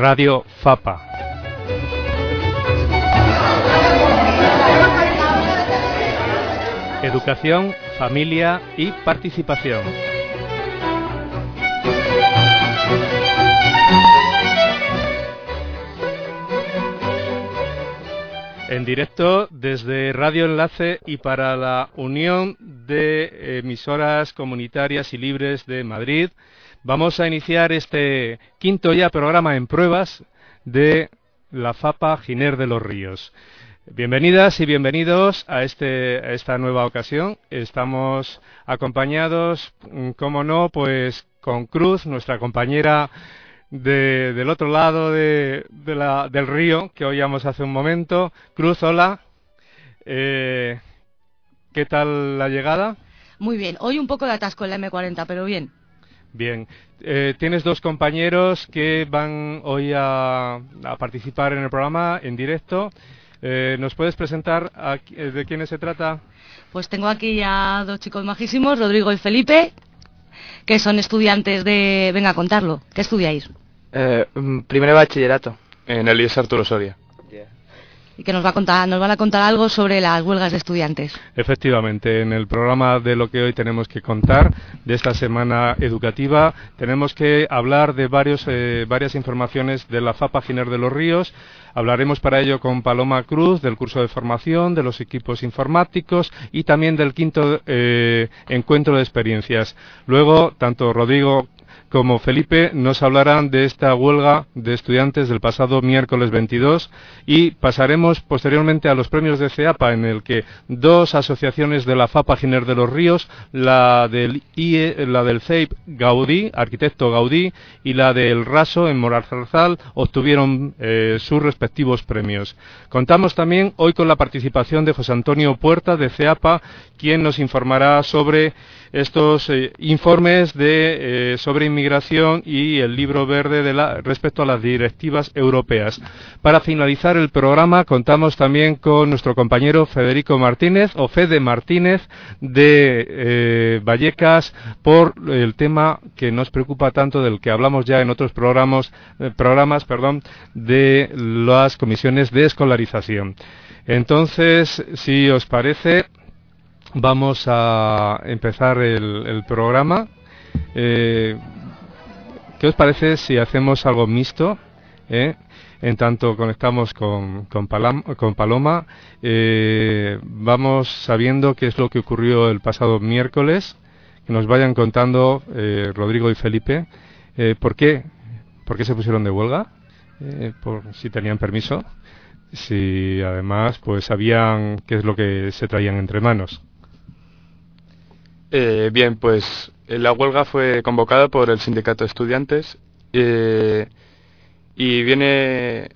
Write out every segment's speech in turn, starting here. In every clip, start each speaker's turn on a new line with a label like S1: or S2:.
S1: Radio FAPA. Educación, familia y participación. En directo desde Radio Enlace y para la Unión de Emisoras Comunitarias y Libres de Madrid, vamos a iniciar este quinto ya programa en pruebas de la FAPA Giner de los Ríos. Bienvenidas y bienvenidos a esta nueva ocasión. Estamos acompañados, como no, pues con Cruz, nuestra compañera del otro lado del río que oíamos hace un momento. Cruz, hola. ¿Qué tal la llegada?
S2: Muy bien. Hoy un poco de atasco en la M40, pero bien. Bien.
S1: Tienes dos compañeros que van hoy a participar en el programa en directo. ¿Nos puedes presentar de quiénes se trata?
S2: Pues tengo aquí a dos chicos majísimos, Rodrigo y Felipe, que son estudiantes de... Venga a contarlo. ¿Qué estudiáis?
S3: Primero de bachillerato.
S4: En el IES Arturo Soria.
S2: Y que nos van a contar algo sobre las huelgas de estudiantes.
S1: Efectivamente, en el programa de lo que hoy tenemos que contar, de esta semana educativa, tenemos que hablar de varias informaciones de la FAPA Giner de los Ríos. Hablaremos para ello con Paloma Cruz del curso de formación, de los equipos informáticos y también del quinto encuentro de experiencias. Luego, tanto Rodrigo como Felipe nos hablarán de esta huelga de estudiantes del pasado miércoles 22 y pasaremos posteriormente a los premios de CEAPA, en el que dos asociaciones de la FAPA Giner de los Ríos, la del CEIP Gaudí, arquitecto Gaudí, y la del Raso en Moralzarzal obtuvieron sus respectivos premios. Contamos también hoy con la participación de José Antonio Puerta de CEAPA, quien nos informará sobre estos informes sobre inmigración y el libro verde respecto a las directivas europeas. Para finalizar el programa contamos también con nuestro compañero Federico Martínez, o Fede Martínez, de Vallecas, por el tema que nos preocupa tanto, del que hablamos ya en otros programas, de las comisiones de escolarización. Entonces, si os parece, vamos a empezar el programa. ¿Qué os parece si hacemos algo mixto? En tanto conectamos con Paloma, vamos sabiendo qué es lo que ocurrió el pasado miércoles, que nos vayan contando Rodrigo y Felipe por qué se pusieron de huelga, por si tenían permiso, si además pues sabían qué es lo que se traían entre manos.
S4: Bien, pues la huelga fue convocada por el sindicato de estudiantes y viene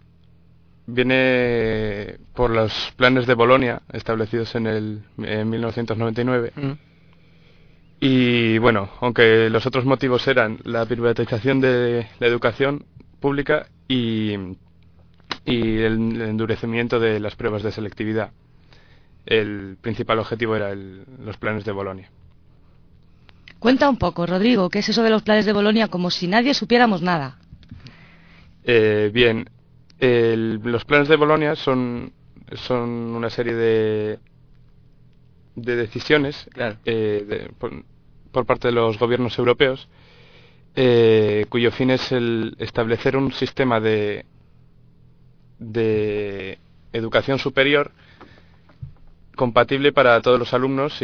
S4: por los planes de Bolonia establecidos en 1999. Y bueno, aunque los otros motivos eran la privatización de la educación pública y el endurecimiento de las pruebas de selectividad, el principal objetivo era los planes de Bolonia.
S2: Cuenta un poco, Rodrigo, ¿qué es eso de los planes de Bolonia? Como si nadie supiéramos nada.
S4: Bien, los planes de Bolonia son una serie de decisiones, claro, por parte de los gobiernos europeos, cuyo fin es el establecer un sistema de educación superior compatible para todos los alumnos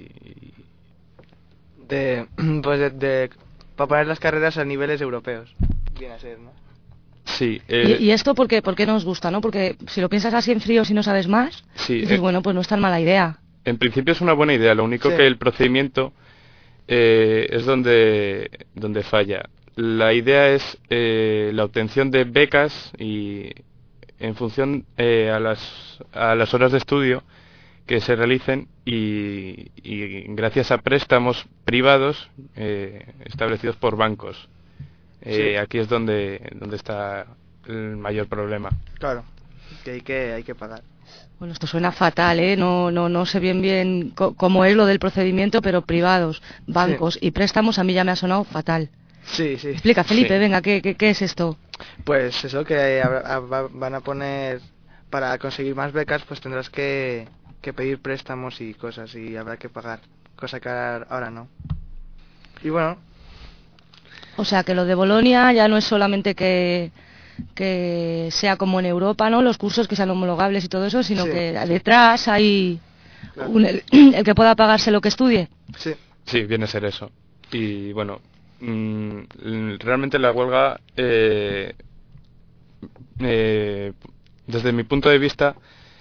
S3: para poner las carreras a niveles europeos. Viene a ser, ¿no?
S4: Sí.
S2: ¿Y esto por qué nos gusta, no? Porque si lo piensas así en frío, si no sabes más,
S4: sí,
S2: dices, bueno, pues no es tan mala idea.
S4: En principio es una buena idea, lo único que el procedimiento es donde falla. La idea es la obtención de becas y en función a las horas de estudio que se realicen y gracias a préstamos privados establecidos por bancos. Aquí es donde está el mayor problema.
S3: Claro, que hay que pagar.
S2: Bueno, esto suena fatal, ¿eh? No sé bien cómo es lo del procedimiento, pero privados, bancos y préstamos a mí ya me ha sonado fatal.
S3: Sí, sí.
S2: Explica, Felipe,
S4: Sí.
S2: venga, ¿qué es esto?
S3: Pues eso, que van a poner, para conseguir más becas, pues tendrás que pedir préstamos y cosas, y habrá que pagar, cosa que ahora no. Y bueno,
S2: O sea, que lo de Bolonia ya no es solamente que sea como en Europa, ¿no? Los cursos que sean homologables y todo eso, sino
S3: Sí.
S2: que detrás hay
S3: claro.
S2: el que pueda pagarse lo que estudie.
S3: Sí,
S4: Sí, viene a ser eso. Y bueno, realmente la huelga, desde mi punto de vista,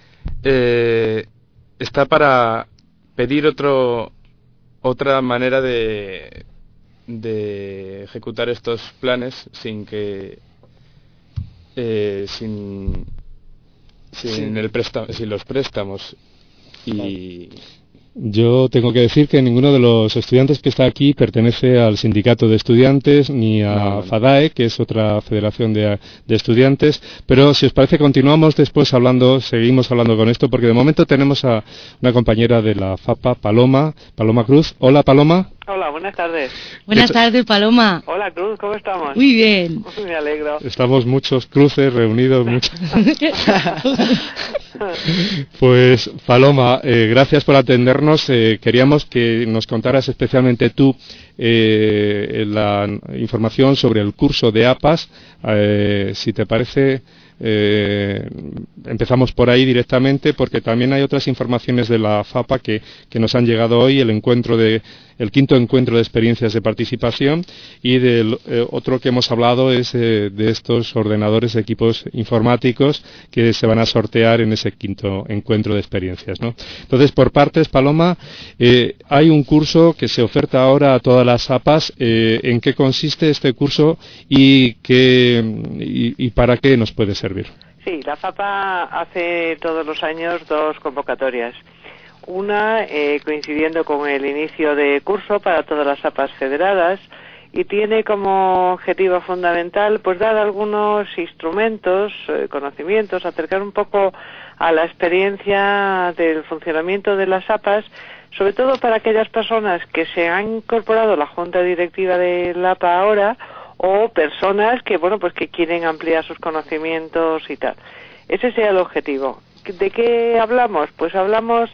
S4: está para pedir otra manera de ejecutar estos planes sin que sin
S3: Sí.
S4: sin los préstamos y
S1: Yo tengo que decir que ninguno de los estudiantes que está aquí pertenece al sindicato de estudiantes ni a
S4: No.
S1: FADAE, que es otra federación de estudiantes, pero si os parece continuamos después seguimos hablando con esto, porque de momento tenemos a una compañera de la FAPA, Paloma Cruz. Hola, Paloma.
S5: Hola, buenas tardes.
S2: Buenas tardes, Paloma.
S5: Hola, Cruz, ¿cómo estamos?
S2: Muy bien.
S5: Me alegro.
S1: Estamos muchos cruces reunidos, Pues, Paloma, gracias por atendernos. Queríamos que nos contaras especialmente tú la información sobre el curso de APAS. Si te parece, empezamos por ahí directamente, porque también hay otras informaciones de la FAPA que nos han llegado hoy, el quinto encuentro de experiencias de participación, y del otro que hemos hablado es de estos ordenadores, equipos informáticos que se van a sortear en ese quinto encuentro de experiencias, ¿no? Entonces, por partes, Paloma, hay un curso que se oferta ahora a todas las APAs. ¿En qué consiste este curso y para qué nos puede servir?
S5: Sí, la FAPA hace todos los años 2 convocatorias. Una coincidiendo con el inicio de curso para todas las APAs federadas, y tiene como objetivo fundamental pues dar algunos instrumentos, conocimientos, acercar un poco a la experiencia del funcionamiento de las APAs, sobre todo para aquellas personas que se han incorporado a la junta directiva de la APA ahora, o personas que que quieren ampliar sus conocimientos y tal. Ese sería el objetivo. ¿De qué hablamos? Pues hablamos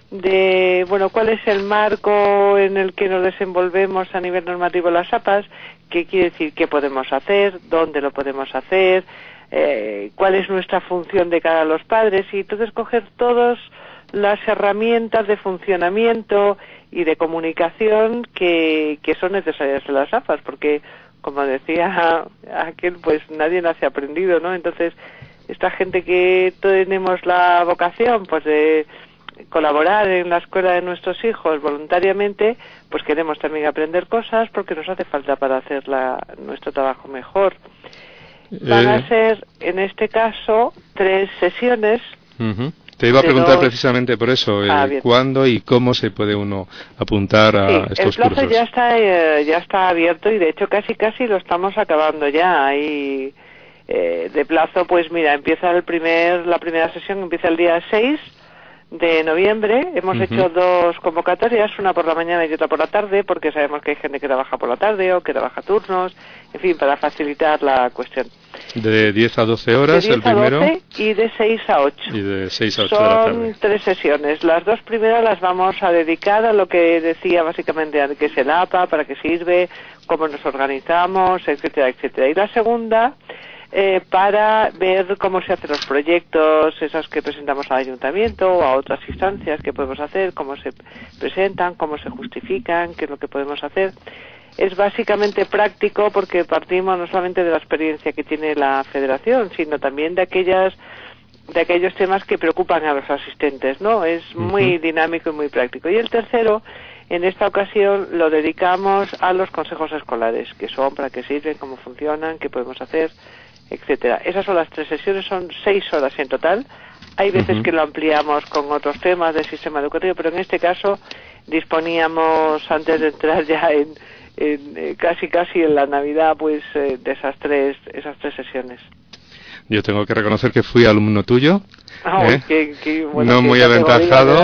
S5: de cuál es el marco en el que nos desenvolvemos a nivel normativo las APAs, qué quiere decir, qué podemos hacer, dónde lo podemos hacer, cuál es nuestra función de cara a los padres, y entonces coger todas las herramientas de funcionamiento y de comunicación que son necesarias en las APAs, porque como decía aquel, pues nadie nace aprendido, ¿no? Entonces, esta gente que tenemos la vocación pues de colaborar en la escuela de nuestros hijos voluntariamente, pues queremos también aprender cosas porque nos hace falta para hacer nuestro trabajo mejor. Van a ser, en este caso, 3 sesiones.
S1: Te iba a preguntar precisamente por eso,
S5: bien.
S1: ¿cuándo y cómo se puede uno apuntar a estos
S5: el plazo
S1: cursos?
S5: ya está abierto, y de hecho casi lo estamos acabando ya. Y de plazo, pues mira, empieza la primera sesión empieza el día 6 de noviembre. Hemos hecho 2 convocatorias, una por la mañana y otra por la tarde, porque sabemos que hay gente que trabaja por la tarde o que trabaja turnos, en fin, para facilitar la cuestión.
S1: De 10 a 12 horas,
S5: de 10
S1: el primero.
S5: a 12 y de 6 a 8.
S1: Y de 6 a 8 de la tarde.
S5: Son 3 sesiones. Las 2 primeras las vamos a dedicar a lo que decía básicamente, a qué es el APA, para qué sirve, cómo nos organizamos, etcétera, etcétera. Y la segunda, para ver cómo se hacen los proyectos, esos que presentamos al ayuntamiento o a otras instancias que podemos hacer, cómo se presentan, cómo se justifican, qué es lo que podemos hacer. Es básicamente práctico porque partimos no solamente de la experiencia que tiene la federación, sino también de aquellos temas que preocupan a los asistentes, ¿no? Es muy dinámico y muy práctico. Y el tercero, en esta ocasión, lo dedicamos a los consejos escolares, qué son, para qué sirven, cómo funcionan, qué podemos hacer, etcétera. Esas son las 3 sesiones, son 6 horas en total. Hay veces que lo ampliamos con otros temas del sistema educativo, pero en este caso disponíamos, antes de entrar ya en casi en la Navidad, pues de esas tres sesiones.
S1: Yo tengo que reconocer que fui alumno tuyo,
S5: Qué
S1: no muy aventajado,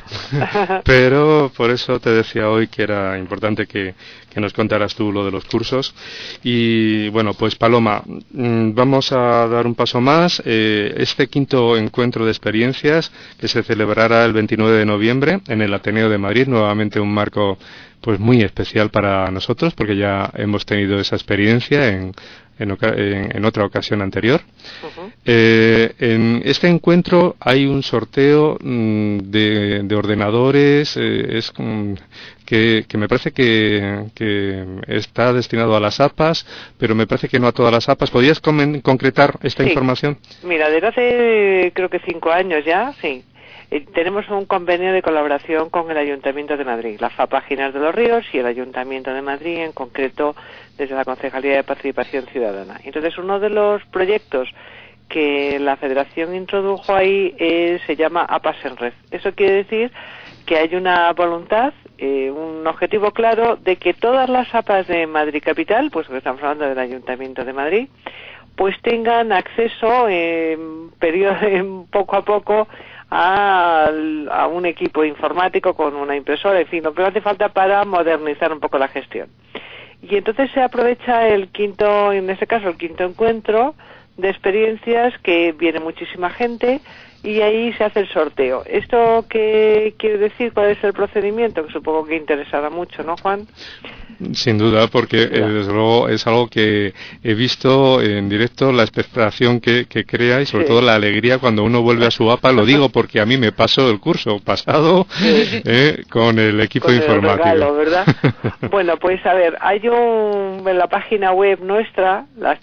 S1: Pero por eso te decía hoy que era importante que nos contaras tú lo de los cursos. Y bueno, pues Paloma, vamos a dar un paso más. Este quinto encuentro de experiencias que se celebrará el 29 de noviembre en el Ateneo de Madrid, nuevamente un marco pues muy especial para nosotros porque ya hemos tenido esa experiencia en otra ocasión anterior. Uh-huh. En este encuentro hay un sorteo de ordenadores, que me parece que está destinado a las APAs, pero me parece que no a todas las APAs. ¿Podrías concretar esta información?
S5: Mira, desde hace creo que 5 años ya, sí. Tenemos un convenio de colaboración con el Ayuntamiento de Madrid, la FAPA Giner de los Ríos y el Ayuntamiento de Madrid, en concreto desde la Concejalía de Participación Ciudadana. Entonces, uno de los proyectos que la Federación introdujo ahí se llama APAS en Red. Eso quiere decir que hay una voluntad, un objetivo claro de que todas las APAs de Madrid Capital, pues que estamos hablando del Ayuntamiento de Madrid, pues tengan acceso poco a poco a un equipo informático con una impresora, en fin, lo que hace falta para modernizar un poco la gestión. Y entonces se aprovecha el quinto encuentro de experiencias, que viene muchísima gente, y ahí se hace el sorteo. ¿Esto qué quiere decir? ¿Cuál es el procedimiento? Que supongo que interesará mucho, ¿no, Juan?
S1: Sin duda, porque desde luego es algo que he visto en directo, la expectación que crea y sobre todo la alegría cuando uno vuelve a su APA. Lo digo porque a mí me pasó el curso pasado con el equipo informático.
S5: El regalo, ¿verdad? Bueno, pues a ver, hay en la página web nuestra, las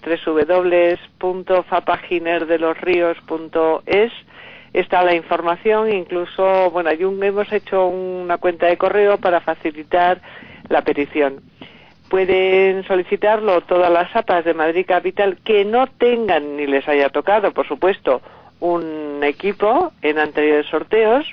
S5: www.fapaginerdelosrios.es, está la información. Incluso, bueno, hemos hecho una cuenta de correo para facilitar la petición. Pueden solicitarlo todas las APAs de Madrid Capital que no tengan ni les haya tocado, por supuesto, un equipo en anteriores sorteos.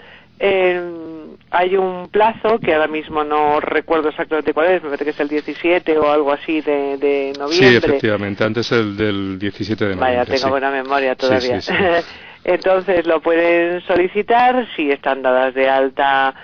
S5: Hay un plazo que ahora mismo no recuerdo exactamente cuál es, me parece que es el 17 o algo así de noviembre.
S1: Sí, efectivamente, antes el del 17 de noviembre.
S5: Vaya, tengo buena memoria todavía.
S1: Sí.
S5: Entonces lo pueden solicitar si están dadas de alta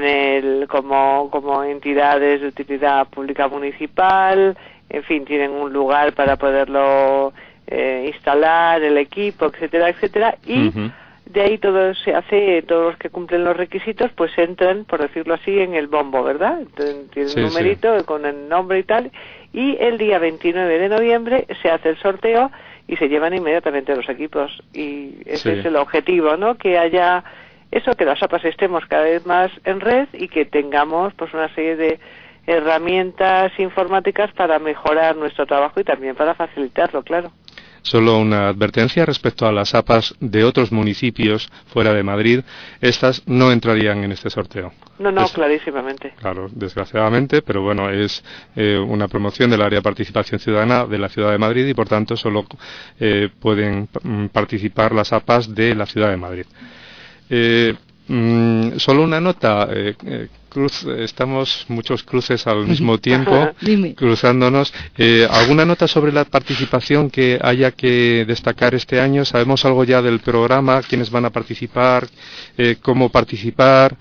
S5: como entidades de utilidad pública municipal, en fin, tienen un lugar para poderlo instalar, el equipo, etcétera, etcétera, y de ahí todo se hace, todos los que cumplen los requisitos pues entran, por decirlo así, en el bombo, ¿verdad? Entonces, tiene un numerito con el nombre y tal, y el día 29 de noviembre se hace el sorteo y se llevan inmediatamente los equipos, y ese es el objetivo, ¿no? Que haya eso, que las APAs estemos cada vez más en red y que tengamos pues una serie de herramientas informáticas para mejorar nuestro trabajo y también para facilitarlo, claro.
S1: Solo una advertencia respecto a las APAs de otros municipios fuera de Madrid. Estas no entrarían en este sorteo.
S5: No, clarísimamente.
S1: Claro, desgraciadamente, pero bueno, es una promoción del área de participación ciudadana de la Ciudad de Madrid y por tanto solo pueden participar las APAs de la Ciudad de Madrid. Solo una nota, estamos muchos cruces al mismo tiempo cruzándonos. ¿Alguna nota sobre la participación que haya que destacar este año? ¿Sabemos algo ya del programa? ¿Quiénes van a participar? ¿Cómo participar?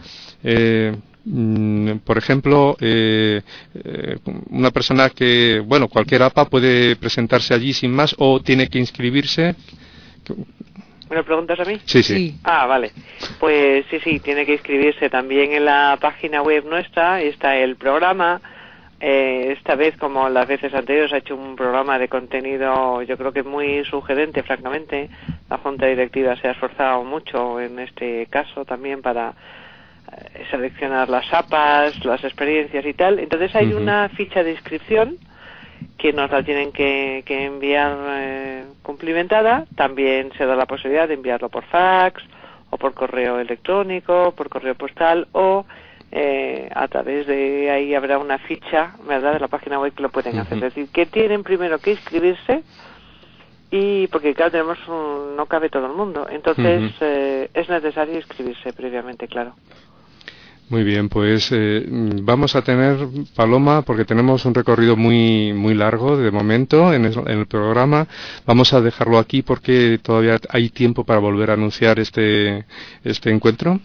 S1: Por ejemplo, una persona que, bueno, cualquier APA puede presentarse allí sin más o tiene que inscribirse.
S5: ¿Me lo preguntas a mí?
S1: Sí.
S5: Ah, vale. Pues sí, tiene que inscribirse también en la página web nuestra. Está el programa. Esta vez, como las veces anteriores, ha hecho un programa de contenido, yo creo que muy sugerente, francamente. La Junta Directiva se ha esforzado mucho en este caso también para seleccionar las APAs, las experiencias y tal. Entonces hay una ficha de inscripción que nos la tienen que enviar cumplimentada. También se da la posibilidad de enviarlo por fax o por correo electrónico, por correo postal o a través de ahí habrá una ficha, ¿verdad?, de la página web que lo pueden hacer. Es decir, que tienen primero que inscribirse, y porque claro, no cabe todo el mundo, entonces es necesario inscribirse previamente, claro.
S1: Muy bien, pues vamos a tener, Paloma, porque tenemos un recorrido muy largo de momento en el programa. Vamos a dejarlo aquí porque todavía hay tiempo para volver a anunciar este encuentro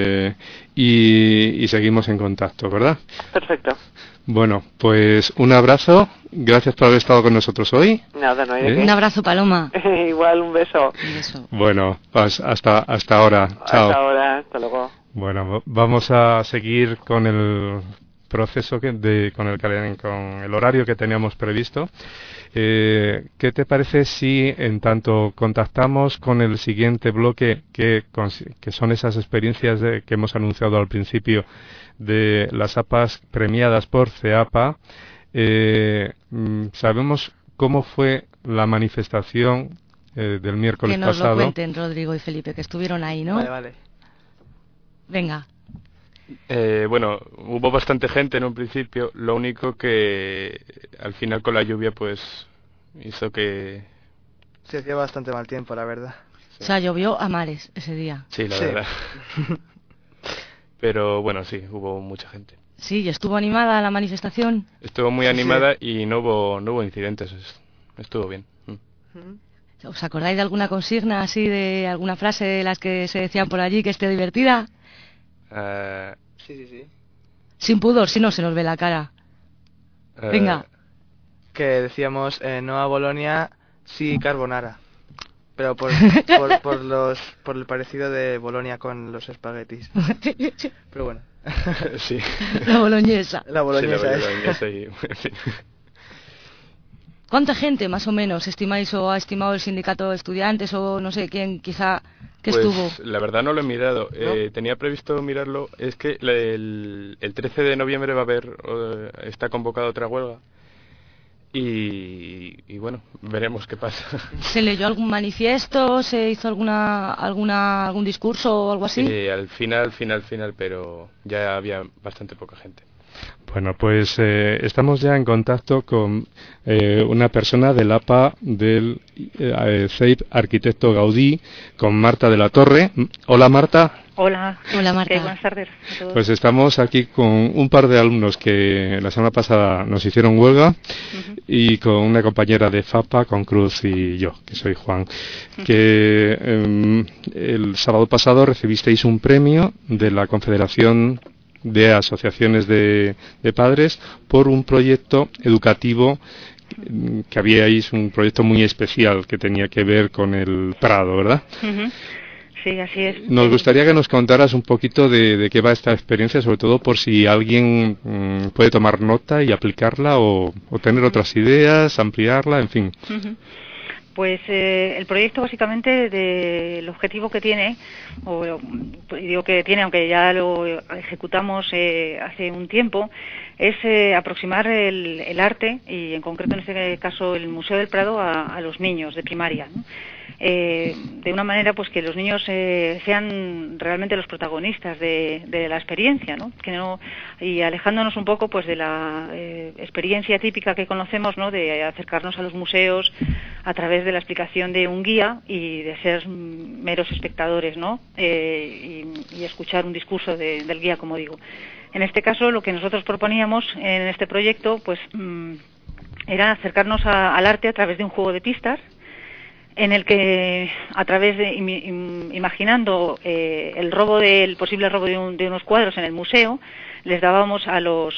S1: y seguimos en contacto, ¿verdad?
S5: Perfecto.
S1: Bueno, pues un abrazo. Gracias por haber estado con nosotros hoy.
S5: Nada, no hay de qué.
S2: Un abrazo, Paloma.
S5: Igual, un beso.
S2: Un beso.
S1: Bueno, pues hasta ahora. Chao.
S5: Hasta ahora, hasta luego.
S1: Bueno, vamos a seguir con el proceso con el horario que teníamos previsto. ¿Qué te parece si en tanto contactamos con el siguiente bloque que son esas experiencias que hemos anunciado al principio de las APAs premiadas por CEAPA? Sabemos cómo fue la manifestación del miércoles pasado.
S2: Que nos lo cuenten Rodrigo y Felipe, que estuvieron ahí, ¿no?
S3: Vale.
S2: Venga.
S4: Bueno, hubo bastante gente en un principio, lo único que al final con la lluvia pues hizo que...
S3: Sí, hacía bastante mal tiempo, la verdad.
S2: O sea, llovió a mares ese día.
S4: Sí, la
S3: Sí.
S4: verdad. Pero bueno, sí, hubo mucha gente.
S2: Sí, ¿y estuvo animada la manifestación?
S4: Estuvo muy animada y no hubo incidentes, estuvo bien.
S2: ¿Os acordáis de alguna consigna así, de alguna frase de las que se decían por allí que esté divertida?
S3: Sí.
S2: Sin pudor, si no se nos ve la cara. Venga.
S3: Que decíamos no a Bolonia, sí carbonara. Pero por el parecido de Bolonia con los espaguetis. Pero bueno.
S4: Sí.
S2: La boloñesa.
S3: La boloñesa,
S4: Sí, la boloñesa y...
S2: ¿Cuánta gente, más o menos, estimáis o ha estimado el sindicato de estudiantes o no sé quién quizá que
S4: pues,
S2: estuvo?
S4: La verdad no lo he mirado.
S3: ¿No?
S4: Tenía previsto mirarlo. Es que el 13 de noviembre va a haber, está convocada otra huelga. Y bueno, veremos qué pasa.
S2: ¿Se leyó algún manifiesto? ¿Se hizo algún discurso o algo así?
S4: Al final, pero ya había bastante poca gente.
S1: Bueno, pues estamos ya en contacto con una persona del APA del CEIP Arquitecto Gaudí, con Marta de la Torre. Hola, Marta.
S6: Hola.
S2: Hola, Marta.
S6: Buenas tardes a todos.
S1: Pues estamos aquí con un par de alumnos que la semana pasada nos hicieron huelga y con una compañera de FAPA, con Cruz, y yo, que soy Juan, que el sábado pasado recibisteis un premio de la Confederación de Asociaciones de Padres por un proyecto educativo que habíais, un proyecto muy especial que tenía que ver con el Prado, ¿verdad?
S6: Sí, así es.
S1: Nos gustaría que nos contaras un poquito de qué va esta experiencia, sobre todo por si alguien puede tomar nota y aplicarla o tener otras ideas, ampliarla, en fin.
S6: Pues el proyecto básicamente el objetivo que tiene, o digo que tiene, aunque ya lo ejecutamos hace un tiempo, es aproximar el arte y en concreto en este caso el Museo del Prado a los niños de primaria, ¿no? De una manera pues que los niños sean realmente los protagonistas de la experiencia, ¿no? Y alejándonos un poco pues de la experiencia típica que conocemos, ¿no? De acercarnos a los museos a través de la explicación de un guía y de ser meros espectadores, ¿no? Y escuchar un discurso del guía, como digo. En este caso lo que nosotros proponíamos en este proyecto pues era acercarnos al arte a través de un juego de pistas, en el que a través de imaginando el posible robo de unos cuadros en el museo, les dábamos a los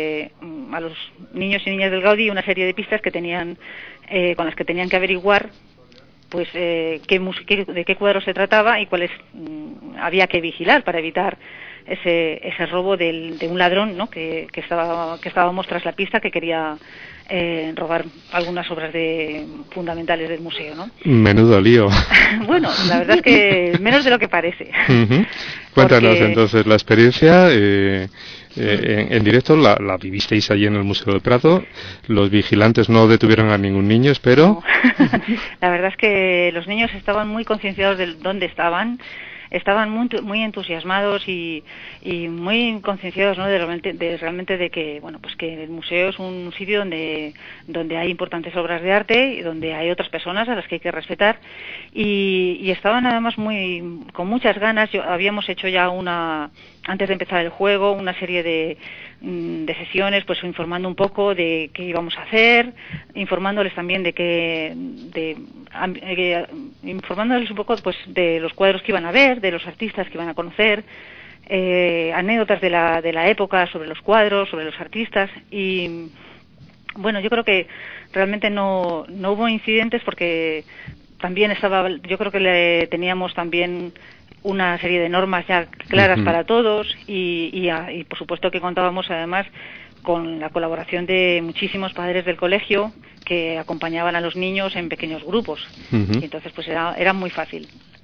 S6: niños y niñas del Gaudí una serie de pistas que tenían con las que tenían que averiguar pues de qué cuadro se trataba y cuáles había que vigilar para evitar ese robo de un ladrón, ¿no? que estábamos tras la pista, que quería robar algunas obras fundamentales del museo, ¿no?
S1: Menudo lío.
S6: Bueno, la verdad es que menos de lo que parece.
S1: Cuéntanos
S6: Porque...
S1: entonces la experiencia. En directo la vivisteis allí en el Museo del Prado. Los vigilantes no detuvieron a ningún niño, espero.
S6: No. La verdad es que los niños estaban muy concienciados de dónde estaban. estaban muy entusiasmados y muy concienciados, ¿no? de realmente de que, bueno, pues que el museo es un sitio donde hay importantes obras de arte y donde hay otras personas a las que hay que respetar, y estaban además con muchas ganas. Habíamos hecho ya antes de empezar el juego, una serie de sesiones, pues informando un poco de qué íbamos a hacer, informándoles también informándoles un poco, pues, de los cuadros que iban a ver, de los artistas que iban a conocer, anécdotas de la época sobre los cuadros, sobre los artistas. Y bueno, yo creo que realmente no hubo incidentes, porque también yo creo que teníamos también una serie de normas ya claras para todos, y por supuesto que contábamos además con la colaboración de muchísimos padres del colegio que acompañaban a los niños en pequeños grupos, y entonces pues era muy fácil.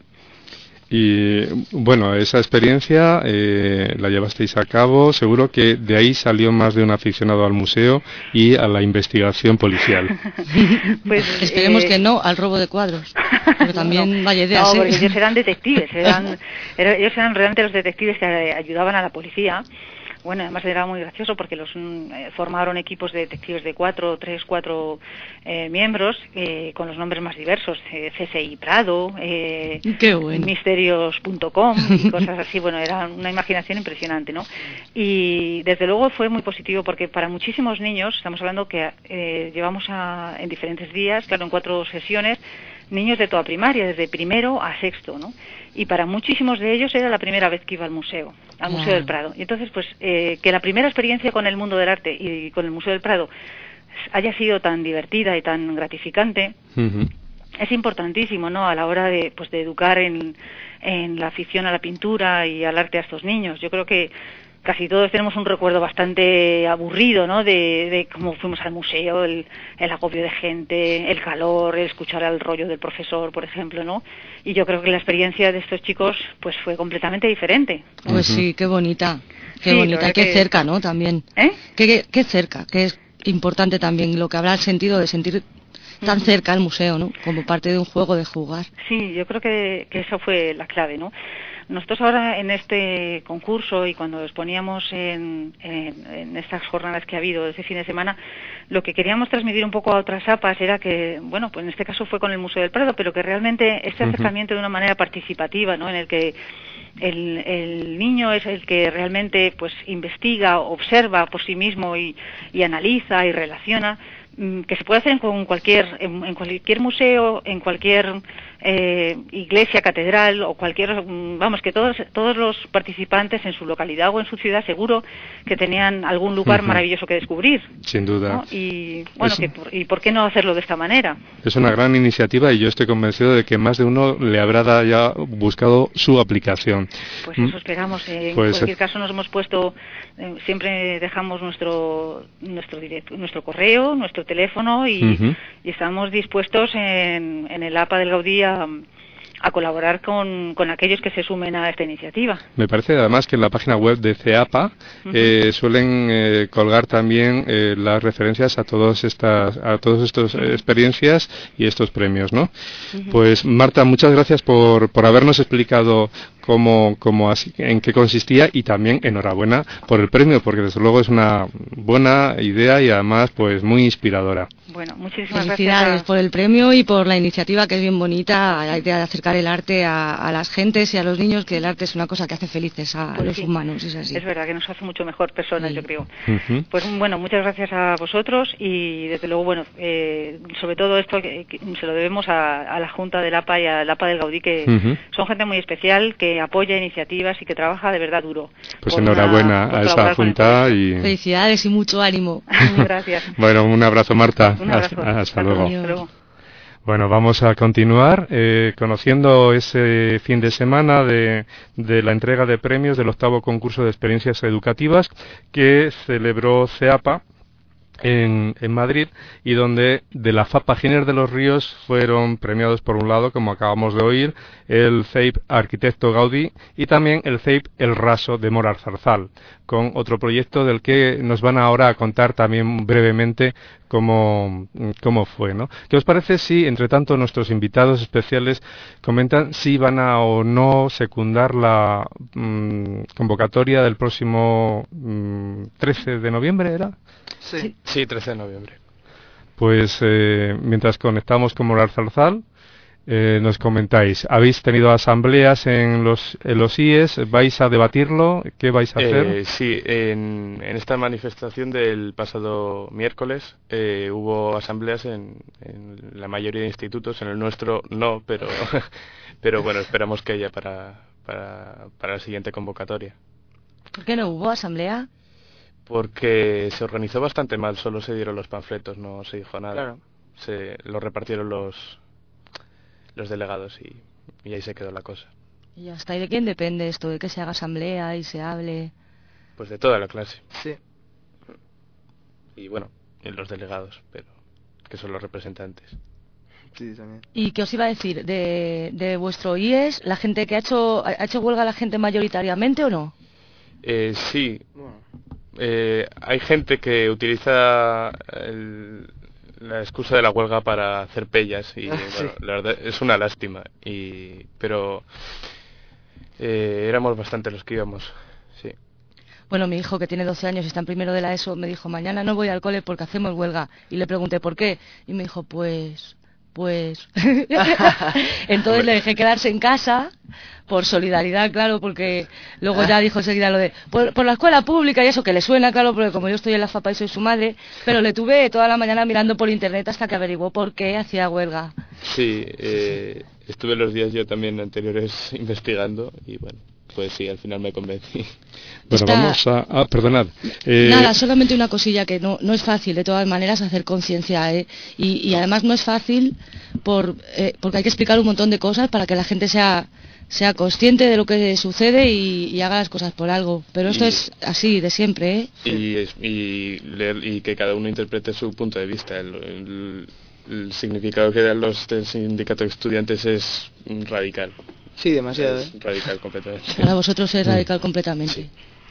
S1: Y bueno, esa experiencia la llevasteis a cabo, seguro que de ahí salió más de un aficionado al museo y a la investigación policial.
S2: Pues esperemos que no al robo de cuadros, porque también vaya idea.
S6: No, porque ellos eran detectives, ellos eran realmente los detectives que ayudaban a la policía. Bueno, además era muy gracioso porque los formaron equipos de detectives de 4 miembros, con los nombres más diversos, CSI Prado,
S2: Qué bueno.
S6: Misterios.com y cosas así. Bueno, era una imaginación impresionante, ¿no? Y desde luego fue muy positivo, porque para muchísimos niños, estamos hablando que llevamos en diferentes días, claro, en 4 sesiones, niños de toda primaria, desde primero a sexto, ¿no? Y para muchísimos de ellos era la primera vez que iba al Museo del Prado. Y entonces, pues, que la primera experiencia con el mundo del arte y con el Museo del Prado haya sido tan divertida y tan gratificante, es importantísimo, ¿no? A la hora de educar en la afición a la pintura y al arte a estos niños. Yo creo que casi todos tenemos un recuerdo bastante aburrido, ¿no? De cómo fuimos al museo, el agobio de gente, el calor, el escuchar el rollo del profesor, por ejemplo, ¿no? Y yo creo que la experiencia de estos chicos pues fue completamente diferente.
S2: Pues sí, qué bonita, qué cerca, ¿no? También. Qué cerca, que es importante también lo que habrá el sentido de sentir tan cerca al museo, ¿no? Como parte de un juego, de jugar.
S6: Sí, yo creo que eso fue la clave, ¿no? Nosotros ahora en este concurso, y cuando exponíamos en estas jornadas que ha habido este fin de semana, lo que queríamos transmitir un poco a otras APAs era que, bueno, pues en este caso fue con el Museo del Prado, pero que realmente este acercamiento de una manera participativa, ¿no? En el que el niño es el que realmente pues investiga, observa por sí mismo y analiza y relaciona, que se puede hacer en cualquier museo, en cualquier iglesia, catedral o cualquier, vamos, que todos los participantes en su localidad o en su ciudad seguro que tenían algún lugar maravilloso que descubrir.
S1: Sin duda.
S6: ¿No? Y bueno, ¿y por qué no hacerlo de esta manera?
S1: Es una gran iniciativa y yo estoy convencido de que más de uno le habrá ya buscado su aplicación.
S6: Pues eso esperamos. En cualquier caso nos hemos puesto, siempre dejamos nuestro correo, nuestro teléfono y estamos dispuestos en el APA del Gaudí a colaborar con aquellos que se sumen a esta iniciativa.
S1: Me parece además que en la página web de CEAPA suelen colgar también las referencias a todas estas experiencias y estos premios, ¿no? Pues Marta, muchas gracias por habernos explicado en qué consistía, y también enhorabuena por el premio, porque desde luego es una buena idea y además pues muy inspiradora.
S6: Bueno, muchísimas
S2: felicidades por el premio y por la iniciativa, que es bien bonita, la idea de acercar el arte a las gentes y a los niños, que el arte es una cosa que hace felices a los humanos, es así.
S6: Es verdad que nos hace mucho mejor personas, yo creo. Pues bueno, muchas gracias a vosotros, y desde luego, bueno, sobre todo esto que se lo debemos a la Junta del APA y al APA del Gaudí, que son gente muy especial, que apoya iniciativas y que trabaja de verdad duro.
S1: Pues enhorabuena a esa Junta y
S2: felicidades y mucho ánimo.
S6: Gracias.
S1: Bueno, un abrazo, Marta.
S6: Un abrazo.
S1: Hasta luego. Bueno, vamos a continuar conociendo ese fin de semana de la entrega de premios del 8º concurso de experiencias educativas que celebró CEAPA en Madrid, y donde de la FAPA Giner de los Ríos fueron premiados, por un lado, como acabamos de oír, el CEIP Arquitecto Gaudí y también el CEIP El Raso de Mor Arzarzal, con otro proyecto del que nos van ahora a contar también brevemente cómo fue, ¿no? ¿Qué os parece si, entre tanto, nuestros invitados especiales comentan si van a o no secundar la convocatoria del próximo 13 de noviembre, ¿era?
S4: Sí, 13 de noviembre.
S1: Pues mientras conectamos con Mor Arzarzal, nos comentáis, ¿habéis tenido asambleas en los IES? ¿Vais a debatirlo? ¿Qué vais a hacer?
S4: Sí, en esta manifestación del pasado miércoles hubo asambleas en la mayoría de institutos, en el nuestro no, pero bueno, esperamos que haya para la siguiente convocatoria.
S2: ¿Por qué no hubo asamblea?
S4: Porque se organizó bastante mal, solo se dieron los panfletos, no se dijo nada.
S3: Claro.
S4: Se los repartieron los delegados y ahí se quedó la cosa.
S2: ¿Y hasta ahí de quién depende esto, de que se haga asamblea y se hable?
S4: Pues de toda la clase.
S3: Sí.
S4: Y bueno, en los delegados, pero que son los representantes.
S3: Sí, también.
S2: ¿Y qué os iba a decir? ¿De vuestro IES, la gente que ha hecho huelga, la gente mayoritariamente o no?
S4: Sí. Bueno. Hay gente que utiliza la excusa de la huelga para hacer pellas y bueno, sí. La verdad es una lástima, pero éramos bastante los que íbamos, sí.
S2: Bueno, mi hijo, que tiene 12 años y está en primero de la ESO, me dijo, mañana no voy al cole porque hacemos huelga. Y le pregunté por qué, y me dijo, pues... Entonces le dejé quedarse en casa por solidaridad, claro, porque luego ya dijo enseguida lo de por la escuela pública y eso, que le suena, claro, porque como yo estoy en la FAPA y soy su madre, pero le tuve toda la mañana mirando por internet hasta que averiguó por qué hacía huelga.
S4: Sí, estuve los días yo también anteriores investigando y bueno, pues sí, al final me convencí.
S1: Bueno, vamos a perdonad.
S2: Nada, solamente una cosilla, que no es fácil de todas maneras hacer conciencia, y además no es fácil porque hay que explicar un montón de cosas para que la gente sea consciente de lo que sucede y haga las cosas por algo. Pero esto es así de siempre, ¿eh?
S4: Y que cada uno interprete su punto de vista. El significado que dan los del sindicato de estudiantes es radical.
S3: Sí, demasiado.
S4: Es radical completamente.
S2: Para vosotros es radical completamente.
S4: Sí.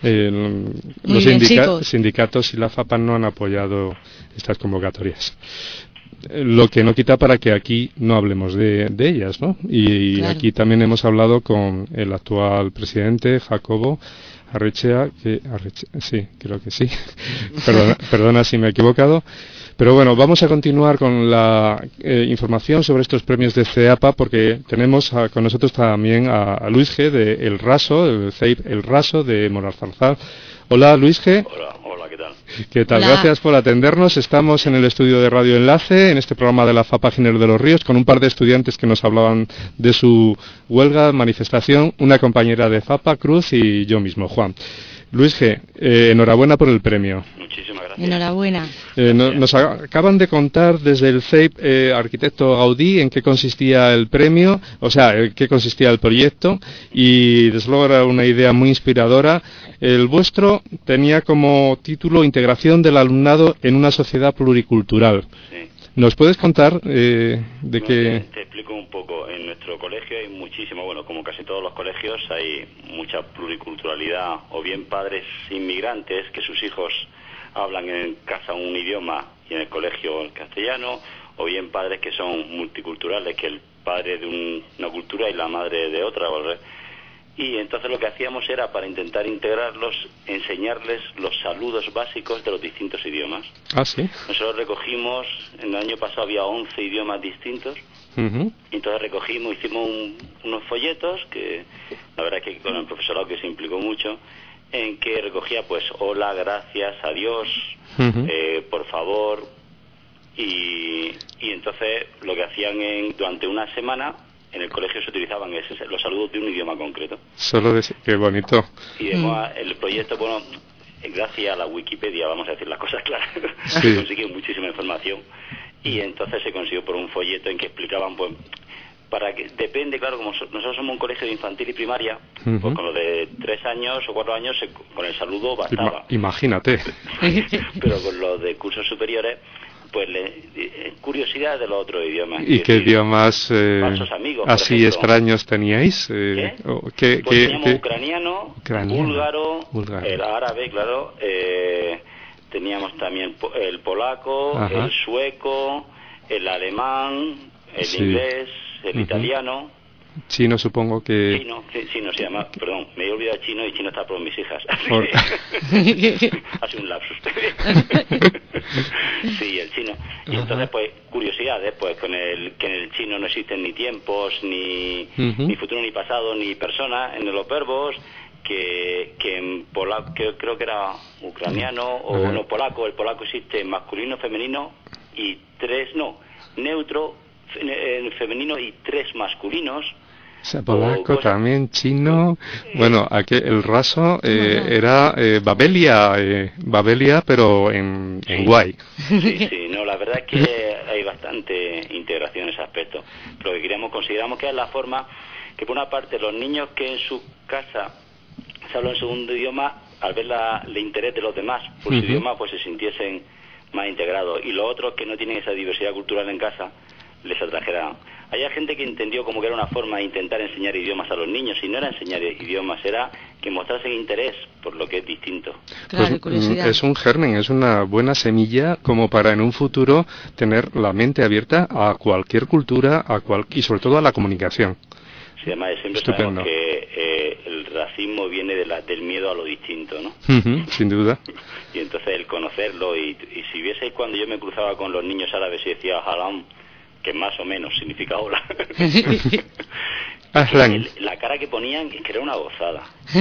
S1: Los sindicatos y la FAPA no han apoyado estas convocatorias. Lo que no quita para que aquí no hablemos de ellas, ¿no? Y claro. Aquí también hemos hablado con el actual presidente, Jacobo Arrechea, sí, creo que sí. Perdona si me he equivocado. Pero bueno, vamos a continuar con la información sobre estos premios de CEAPA, porque tenemos con nosotros también a Luis G. de El Raso, del CEIP El Raso de Mor Arzarzal. Hola, Luis G.
S7: Hola, ¿qué tal?
S1: ¿Qué tal?
S2: Hola.
S1: Gracias por atendernos. Estamos en el estudio de Radio Enlace, en este programa de la FAPA Giner de los Ríos, con un par de estudiantes que nos hablaban de su huelga, manifestación, una compañera de FAPA, Cruz, y yo mismo, Juan. Luis G., enhorabuena por el premio.
S7: Muchísimas gracias.
S2: Enhorabuena.
S1: Nos acaban de contar desde el CEIP Arquitecto Gaudí en qué consistía el premio, o sea, en qué consistía el proyecto, y desde luego era una idea muy inspiradora. El vuestro tenía como título Integración del alumnado en una sociedad pluricultural.
S7: Sí.
S1: ¿Nos puedes contar de qué...?
S7: Te explico un poco. En nuestro colegio hay muchísimo, bueno, como casi todos los colegios, hay mucha pluriculturalidad, o bien padres inmigrantes que sus hijos hablan en casa un idioma y en el colegio el castellano, o bien padres que son multiculturales, que el padre de una cultura y la madre de otra, ¿verdad? Y entonces lo que hacíamos era, para intentar integrarlos, enseñarles los saludos básicos de los distintos idiomas.
S1: Ah, sí.
S7: Nosotros recogimos, en el año pasado había 11 idiomas distintos, y entonces recogimos, hicimos unos folletos, que la verdad es que con el profesorado que se implicó mucho, en que recogía pues hola, gracias, adiós, por favor, y entonces lo que hacían durante una semana en el colegio se utilizaban los saludos de un idioma concreto.
S1: Qué bonito.
S7: Y además el proyecto, bueno, gracias a la Wikipedia, vamos a decir las cosas claras,
S1: sí.
S7: se consiguió muchísima información, y entonces se consiguió por un folleto en que explicaban, pues, para que depende, claro, como nosotros somos un colegio de infantil y primaria,
S1: Ujú.
S7: pues con lo de 3 años o 4 años con el saludo bastaba.
S1: Imagínate.
S7: Pero con los de cursos superiores, pues curiosidad de los otros idiomas.
S1: ¿Y qué idiomas
S7: falsos amigos,
S1: así
S7: ejemplo.
S1: extraños teníais?
S7: ¿Qué?
S1: ¿Qué,
S7: Pues
S1: qué,
S7: teníamos
S1: qué?
S7: ucraniano,
S1: Búlgaro.
S7: el árabe, claro, teníamos también el polaco,
S1: Ajá.
S7: el sueco, el alemán, el
S1: Sí.
S7: inglés, el
S1: Ujú.
S7: italiano.
S1: Chino, supongo que...
S7: Chino se llama, perdón, me he olvidado chino y chino está por mis hijas.
S1: Por-
S7: Hace un lapsus. Sí, el chino. Y
S1: Ajá.
S7: entonces, pues, curiosidades, pues, que en el chino no existen ni tiempos, ni futuro, ni pasado, ni persona en los verbos, que en polaco, que creo que era ucraniano, o no, polaco, el polaco existe masculino, femenino, y neutro, femenino y 3 mascolinos.
S1: O sea, polaco también, chino. Bueno, aquí el raso era Babelia, pero en guay.
S7: Sí, no, la verdad es que hay bastante integración en ese aspecto. Pero lo que consideramos que es la forma que, por una parte, los niños que en su casa se hablan segundo idioma, al ver el interés de los demás por su idioma, pues se sintiesen más integrados. Y los otros que no tienen esa diversidad cultural en casa, les atrajerá. Hay gente que entendió como que era una forma de intentar enseñar idiomas a los niños, y no era enseñar idiomas, era que mostrasen interés por lo que es distinto.
S2: Claro,
S1: Pues, es un germen, es una buena semilla como para en un futuro tener la mente abierta a cualquier cultura, y sobre todo a la comunicación.
S7: Sí, además siempre
S1: Estupendo.
S7: sabemos que el racismo viene del miedo a lo distinto, ¿no?
S1: Sin duda.
S7: Y entonces el conocerlo, y si vieseis cuando yo me cruzaba con los niños árabes y decía halam, que más o menos significa hola, la cara que ponían, que era una gozada.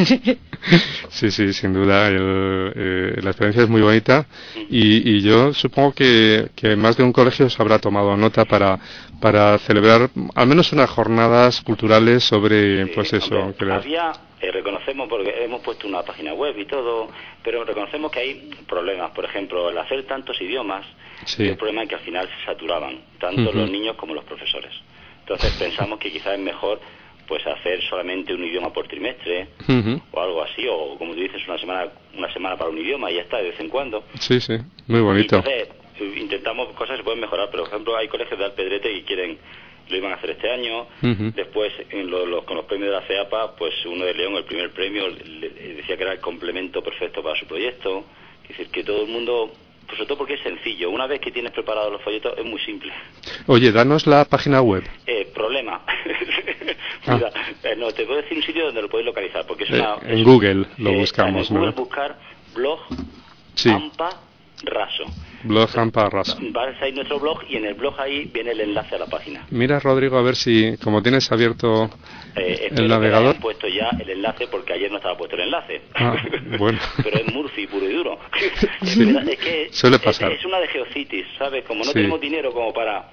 S1: Sí, sin duda, la experiencia es muy bonita, y yo supongo que más de un colegio se habrá tomado nota para celebrar al menos unas jornadas culturales sobre, pues eso.
S7: Hombre, reconocemos, porque hemos puesto una página web y todo, pero reconocemos que hay problemas. Por ejemplo, el hacer tantos idiomas, el problema es que al final se saturaban, tanto los niños como los profesores. Entonces pensamos que quizás es mejor pues hacer solamente un idioma por trimestre, o algo así, o como tú dices, una semana para un idioma y ya está, de vez en cuando.
S1: Sí, muy bonito.
S7: Y entonces intentamos cosas que se pueden mejorar. Pero, por ejemplo, hay colegios de Alpedrete que lo iban a hacer este año. Después, con los premios de la CEAPA, pues uno de León, el primer premio, le decía que era el complemento perfecto para su proyecto. Es decir, que todo el mundo, pues sobre todo porque es sencillo, una vez que tienes preparados los folletos, es muy simple.
S1: Oye, danos la página web.
S7: Problema. Mira, no, te puedo decir un sitio donde lo podéis localizar, porque
S1: en Google lo buscamos,
S7: en Google
S1: ¿no?
S7: buscar blog AMPA Raso.
S1: Blog AMPA Raso.
S7: Vas a ir nuestro blog, y en el blog ahí viene el enlace a la página.
S1: Mira, Rodrigo, a ver si, como tienes abierto el navegador.
S7: Que puesto ya el enlace, porque ayer no estaba puesto el enlace.
S1: Bueno.
S7: Pero es Murphy puro y duro. Es que
S1: suele pasar.
S7: Es una de Geocities, ¿sabes? Como no tenemos dinero como para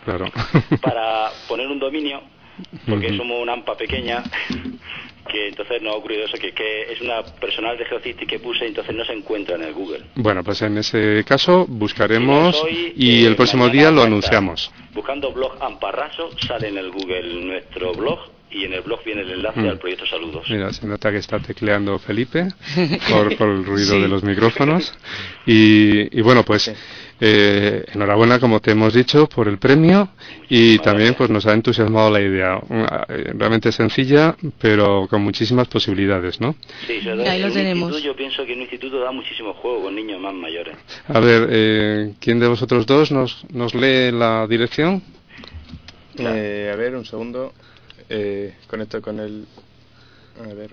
S7: poner un dominio, porque somos una AMPA pequeña, que entonces nos ha ocurrido eso, que es una personal de Geocities que puse, entonces no se encuentra en el Google.
S1: Bueno, pues en ese caso buscaremos y el próximo día lo anunciamos.
S7: Buscando blog Amparraso sale en el Google nuestro blog, y en el blog viene el enlace al proyecto Saludos.
S1: Mira, se nota que está tecleando Felipe por el ruido de los micrófonos. Y bueno, pues enhorabuena, como te hemos dicho, por el premio, y también pues nos ha entusiasmado la idea. Realmente sencilla, pero con muchísimas posibilidades, ¿no?
S7: Sí,
S2: ahí lo tenemos.
S7: Yo pienso que en un instituto da muchísimo juego con niños más mayores.
S1: A ver, ¿quién de vosotros dos nos lee la dirección?
S4: A ver, un segundo. Conecto con el... A ver...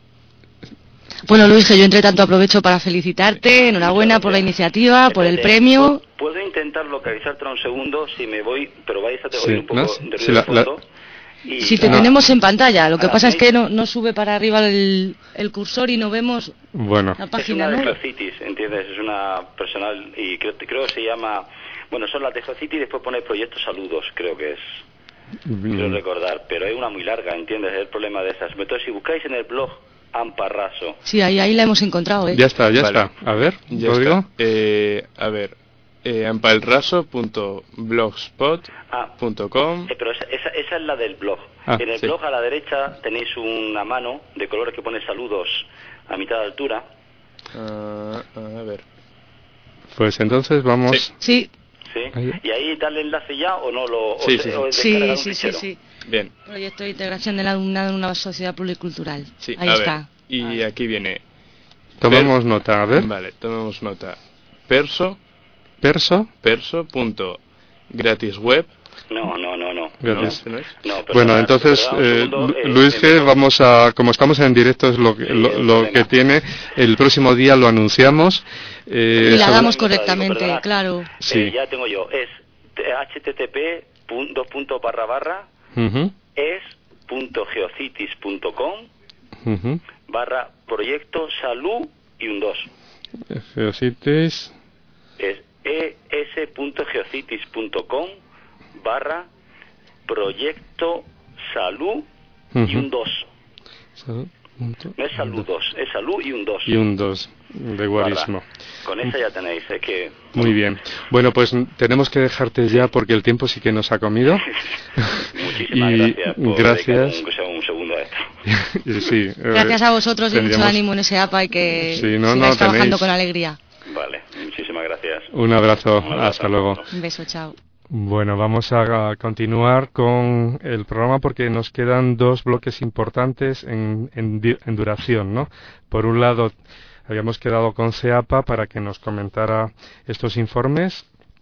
S2: Bueno, Luis, que yo entre tanto aprovecho para felicitarte, enhorabuena por la iniciativa, por el premio.
S7: Puedo intentar localizarte un segundo si me voy, pero vais a oír un poco de ruido de fondo.
S2: Si te tenemos en pantalla, lo que pasa es que no sube para arriba el cursor y no vemos la página.
S7: Es una de Geocities, ¿entiendes? Es una personal, y creo que se llama... Bueno, son las de Geocities, y después pone Proyecto Saludos, creo que es. Quiero recordar, pero es una muy larga, ¿entiendes? Es el problema de esas. Entonces, si buscáis en el blog Amparraso...
S2: Sí, ahí la hemos encontrado,
S1: Ya está. A ver, Rodrigo.
S4: A ver, ampalraso.blogspot.com.
S7: Pero esa es la del blog. En el blog a la derecha tenéis una mano de colores que pone saludos a mitad de altura.
S4: A ver.
S1: Pues entonces vamos...
S2: Sí.
S7: Sí. ¿Y ahí da el enlace ya o no lo...?
S2: Sí.
S4: Bien.
S2: Proyecto de integración del alumnado en una sociedad pluricultural.
S4: Sí,
S2: ahí está.
S4: Y aquí viene...
S1: Tomemos nota, a ver.
S4: Vale, tomemos nota.
S1: Perso.
S4: Perso.gratisweb.
S7: No.
S1: Gratis.
S7: No, perdona,
S1: bueno, entonces, Luis G, vamos a, como estamos en directo, es lo que tiene. El próximo día lo anunciamos.
S2: Y la damos correctamente, claro.
S7: Sí. Ya tengo yo. Es http://es.geocities.com /proyecto salud y un 2.
S1: Geocities.
S7: Es es.geocities.com /proyecto salud y un 2. No es salud 2, es salud y un 2.
S1: Y un 2 de guarismo.
S7: Con esa ya tenéis, es que...
S1: Muy bien. Bueno, pues tenemos que dejarte ya porque el tiempo sí que nos ha comido.
S7: Muchísimas gracias por
S1: gracias.
S7: un segundo a esto.
S1: Sí,
S2: gracias a vosotros y mucho ánimo en ese APA y que sigáis trabajando con alegría.
S7: Vale, muchísimas gracias.
S1: Un abrazo, hasta luego.
S2: Un beso, chao.
S1: Bueno, vamos a continuar con el programa porque nos quedan dos bloques importantes en duración, ¿no? Por un lado, habíamos quedado con CEAPA para que nos comentara estos informes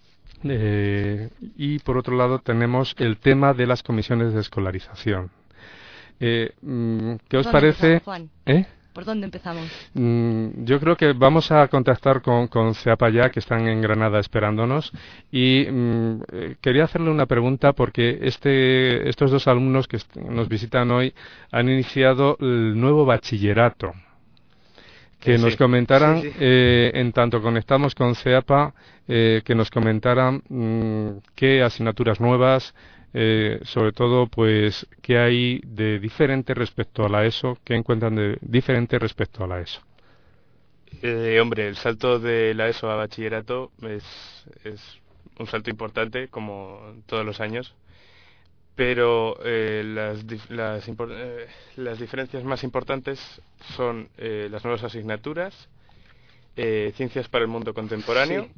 S1: y por otro lado tenemos el tema de las comisiones de escolarización. ¿Qué os parece?
S2: Juan? ¿Por dónde empezamos?
S1: Yo creo que vamos a contactar con CEAPA ya, que están en Granada esperándonos. Y quería hacerle una pregunta porque estos dos alumnos que nos visitan hoy han iniciado el nuevo bachillerato. Que nos comentaran, en tanto conectamos con CEAPA, que nos comentaran qué asignaturas nuevas, sobre todo, pues, qué hay de diferente respecto a la ESO, qué encuentran de diferente respecto a la ESO.
S4: Hombre, el salto de la ESO a bachillerato es un salto importante, como todos los años, pero las diferencias más importantes son las nuevas asignaturas, ciencias para el mundo contemporáneo,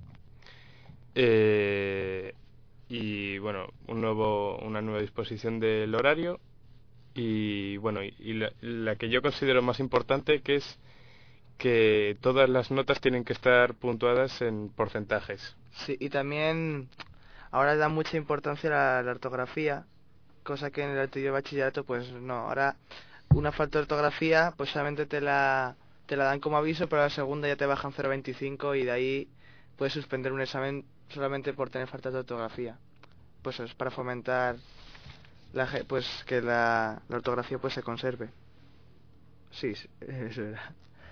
S4: y bueno, una nueva disposición del horario y bueno, y la que yo considero más importante, que es que todas las notas tienen que estar puntuadas en porcentajes.
S3: Sí, y también ahora da mucha importancia a la ortografía, cosa que en el anterior bachillerato pues no. Ahora una falta de ortografía pues solamente te la dan como aviso, pero a la segunda ya te bajan 0,25 y de ahí puedes suspender un examen solamente por tener falta de ortografía. Pues es para fomentar que la ortografía pues se conserve. Sí, eso era.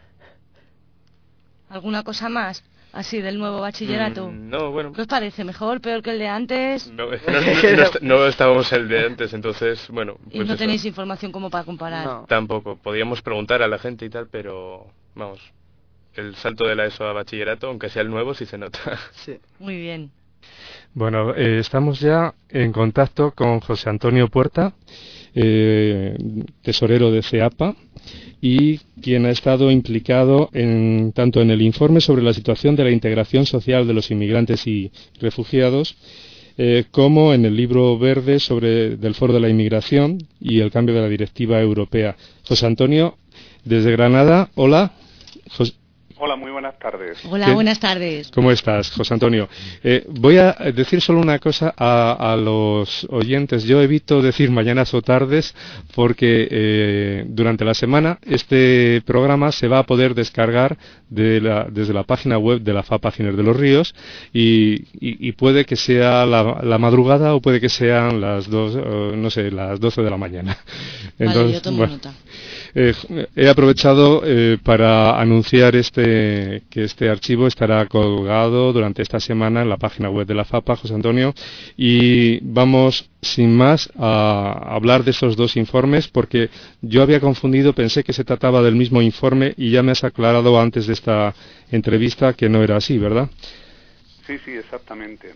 S2: ¿Alguna cosa más así del nuevo bachillerato?
S4: No, bueno.
S2: ¿Qué os parece? ¿Mejor, peor que el de antes?
S4: No estábamos el de antes, entonces, bueno.
S2: ¿Y no tenéis información como para comparar?
S3: No.
S4: Tampoco. Podíamos preguntar a la gente y tal, pero vamos, el salto de la ESO a bachillerato, aunque sea el nuevo, sí se nota.
S3: Sí.
S2: Muy bien.
S1: Bueno, estamos ya en contacto con José Antonio Puerta, tesorero de CEAPA, y quien ha estado implicado tanto en el informe sobre la situación de la integración social de los inmigrantes y refugiados, como en el libro verde del Foro de la Inmigración y el cambio de la Directiva Europea. José Antonio, desde Granada, hola.
S8: Hola, muy buenas tardes.
S2: Hola, buenas tardes.
S1: ¿Cómo estás, José Antonio? Voy a decir solo una cosa a los oyentes. Yo evito decir mañanas o tardes porque durante la semana este programa se va a poder descargar desde la página web de la FAPA Giner de los Ríos y puede que sea la madrugada o puede que sean las 12 de la mañana. Entonces,
S2: vale, yo tomo nota.
S1: He aprovechado para anunciar que este archivo estará colgado durante esta semana en la página web de la FAPA, José Antonio, y vamos sin más a hablar de esos dos informes porque yo había confundido, pensé que se trataba del mismo informe y ya me has aclarado antes de esta entrevista que no era así, ¿verdad?
S8: Sí, exactamente.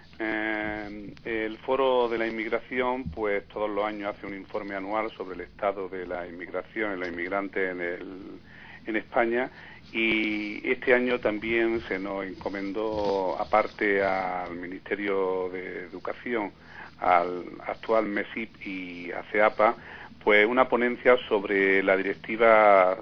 S8: El Foro de la Inmigración, pues todos los años hace un informe anual sobre el estado de la inmigración y los inmigrantes en España, y este año también se nos encomendó, aparte al Ministerio de Educación, al actual MESIP y a CEAPA, pues una ponencia sobre la Directiva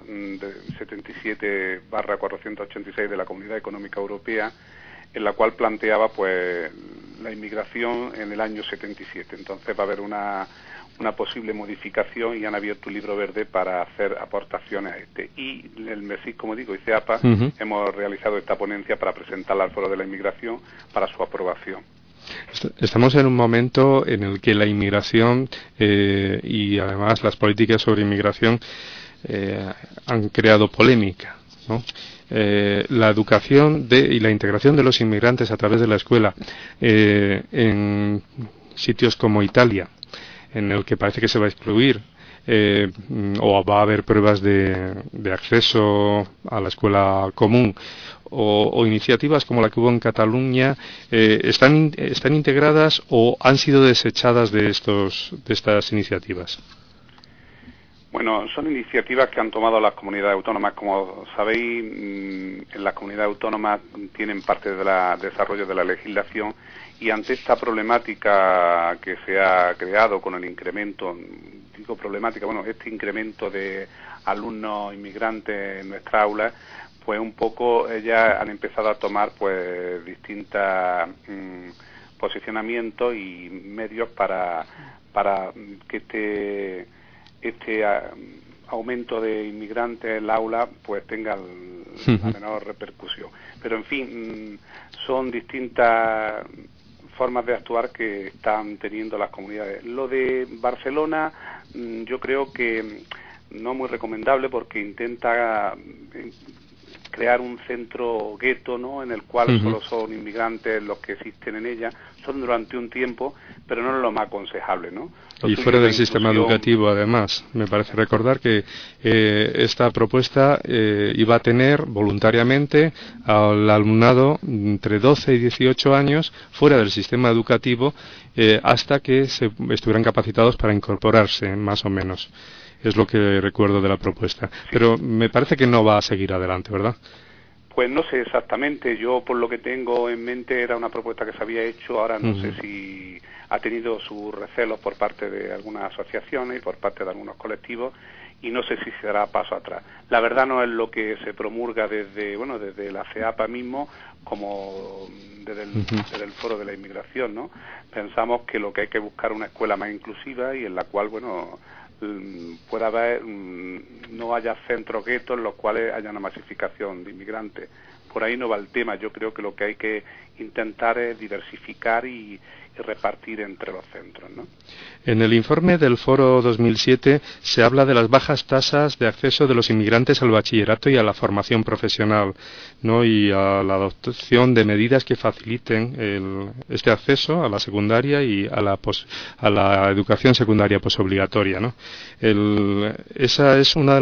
S8: 77/486 de la Comunidad Económica Europea, en la cual planteaba pues la inmigración en el año 77. Entonces va a haber una posible modificación y han abierto un libro verde para hacer aportaciones a este. Y el MESIC, como digo, y CEAPA hemos realizado esta ponencia para presentarla al Foro de la Inmigración para su aprobación.
S1: Estamos en un momento en el que la inmigración y además las políticas sobre inmigración han creado polémica, ¿no? La educación y la integración de los inmigrantes a través de la escuela en sitios como Italia, en el que parece que se va a excluir o va a haber pruebas de acceso a la escuela común, o iniciativas como la que hubo en Cataluña, están integradas o han sido desechadas de estas iniciativas.
S8: Bueno, son iniciativas que han tomado las comunidades autónomas. Como sabéis, en las comunidades autónomas tienen parte del desarrollo de la legislación, y ante esta problemática que se ha creado con el incremento, digo problemática, bueno, este incremento de alumnos inmigrantes en nuestra aula, pues un poco ellas han empezado a tomar pues distintos posicionamientos y medios para que este aumento de inmigrantes en el aula pues tenga la menor repercusión. Pero en fin, son distintas formas de actuar que están teniendo las comunidades. Lo de Barcelona yo creo que no es muy recomendable, porque intenta crear un centro gueto, ¿no?, en el cual solo son inmigrantes los que existen en ella. Son durante un tiempo, pero no es lo más aconsejable, ¿no?
S1: Y fuera del sistema educativo, además. Me parece recordar que esta propuesta iba a tener voluntariamente al alumnado entre 12 y 18 años fuera del sistema educativo hasta que estuvieran capacitados para incorporarse, más o menos. Es lo que recuerdo de la propuesta. Pero me parece que no va a seguir adelante, ¿verdad?
S8: Pues no sé exactamente. Yo, por lo que tengo en mente, era una propuesta que se había hecho. Ahora no sé si ha tenido sus recelos por parte de algunas asociaciones y por parte de algunos colectivos, y no sé si se dará paso atrás. La verdad no es lo que se promulga desde la CEAPA mismo, como desde el Foro de la Inmigración, ¿no? Pensamos que lo que hay que buscar es una escuela más inclusiva y en la cual, pueda haber, no haya centros guetos en los cuales haya una masificación de inmigrantes. Por ahí no va el tema. Yo creo que lo que hay que intentar es diversificar y repartir entre los centros, ¿no?
S1: En el informe del Foro 2007 se habla de las bajas tasas de acceso de los inmigrantes al bachillerato y a la formación profesional, ¿no?, y a la adopción de medidas que faciliten este acceso a la secundaria y a la educación secundaria posobligatoria, ¿no? Eso es uno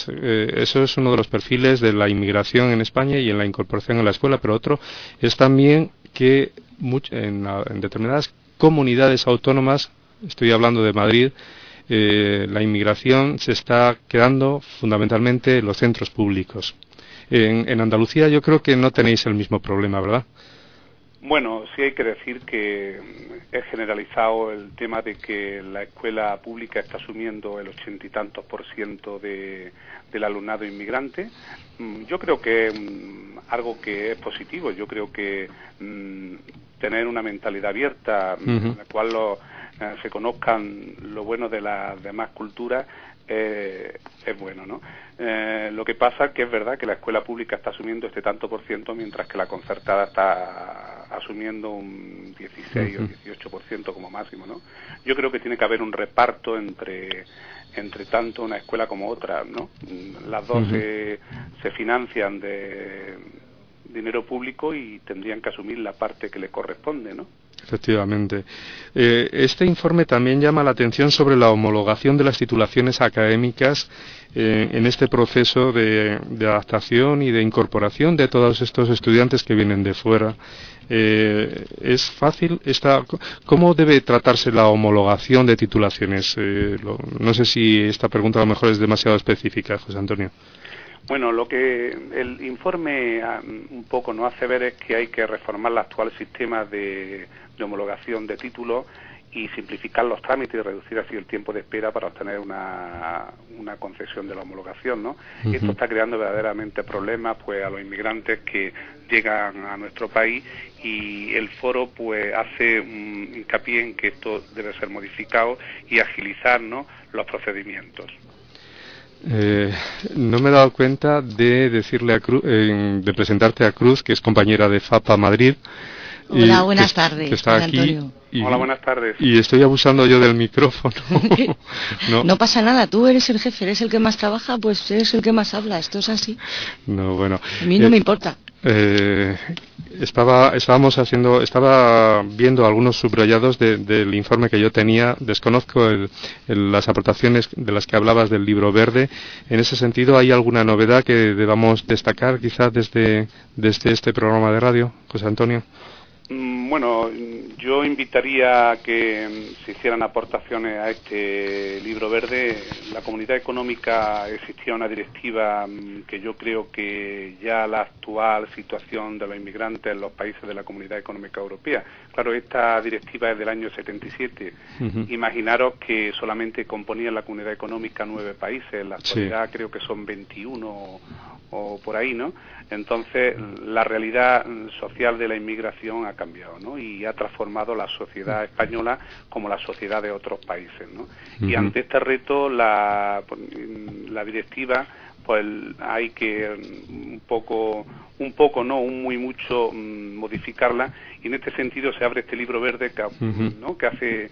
S1: de los perfiles de la inmigración en España y en la incorporación a la escuela, pero otro es también que en determinadas comunidades autónomas, estoy hablando de Madrid, la inmigración se está quedando fundamentalmente en los centros públicos. En Andalucía yo creo que no tenéis el mismo problema, ¿verdad?
S8: Bueno, sí hay que decir que es generalizado el tema de que la escuela pública está asumiendo el 80 y tantos % del alumnado inmigrante. Yo creo que algo que es positivo. Yo creo que tener una mentalidad abierta en la cual se conozcan lo bueno de las demás culturas es bueno, ¿no? Lo que pasa es que es verdad que la escuela pública está asumiendo este tanto por ciento, mientras que la concertada está asumiendo un 16 o 18% como máximo, ¿no? Yo creo que tiene que haber un reparto entre tanto una escuela como otra, ¿no? Las dos se financian dinero público y tendrían que asumir la parte que les corresponde, ¿no?
S1: Efectivamente. Este informe también llama la atención sobre la homologación de las titulaciones académicas en este proceso de adaptación y de incorporación de todos estos estudiantes que vienen de fuera. ¿Es fácil? ¿Cómo debe tratarse la homologación de titulaciones? No sé si esta pregunta a lo mejor es demasiado específica, José Antonio.
S8: Bueno, lo que el informe un poco nos hace ver es que hay que reformar el actual sistema de homologación de títulos y simplificar los trámites y reducir así el tiempo de espera para obtener una concesión de la homologación, ¿no? Uh-huh. Esto está creando verdaderamente problemas pues a los inmigrantes que llegan a nuestro país, y el foro pues hace hincapié en que esto debe ser modificado y agilizar, ¿no?, los procedimientos.
S1: No me he dado cuenta de decirle a Cruz, de presentarte a Cruz, que es compañera de FAPA Madrid.
S2: Hola, buenas tardes.
S1: Que está aquí.
S8: Hola, buenas tardes.
S1: Y estoy abusando yo del micrófono.
S2: No pasa nada, tú eres el jefe, eres el que más trabaja, pues eres el que más habla, esto es así.
S1: No, bueno.
S2: A mí no me importa.
S1: Estaba viendo algunos subrayados del informe que yo tenía. Desconozco las aportaciones de las que hablabas del libro verde. En ese sentido, ¿hay alguna novedad que debamos destacar quizás desde este programa de radio, José Antonio?
S8: Bueno, yo invitaría a que se hicieran aportaciones a este libro verde. La Comunidad Económica, existía una directiva que yo creo que ya la actual situación de los inmigrantes en los países de la Comunidad Económica Europea. Claro, esta directiva es del año 77. Uh-huh. Imaginaros que solamente componían la Comunidad Económica 9 países. En la actualidad sí, creo que son 21 o por ahí, ¿no? Entonces, la realidad social de la inmigración ha cambiado, ¿no? Y ha transformado la sociedad española como la sociedad de otros países, ¿no? Uh-huh. Y ante este reto, la directiva, pues hay que mucho modificarla, y en este sentido se abre este libro verde que, uh-huh, ¿no?, que hace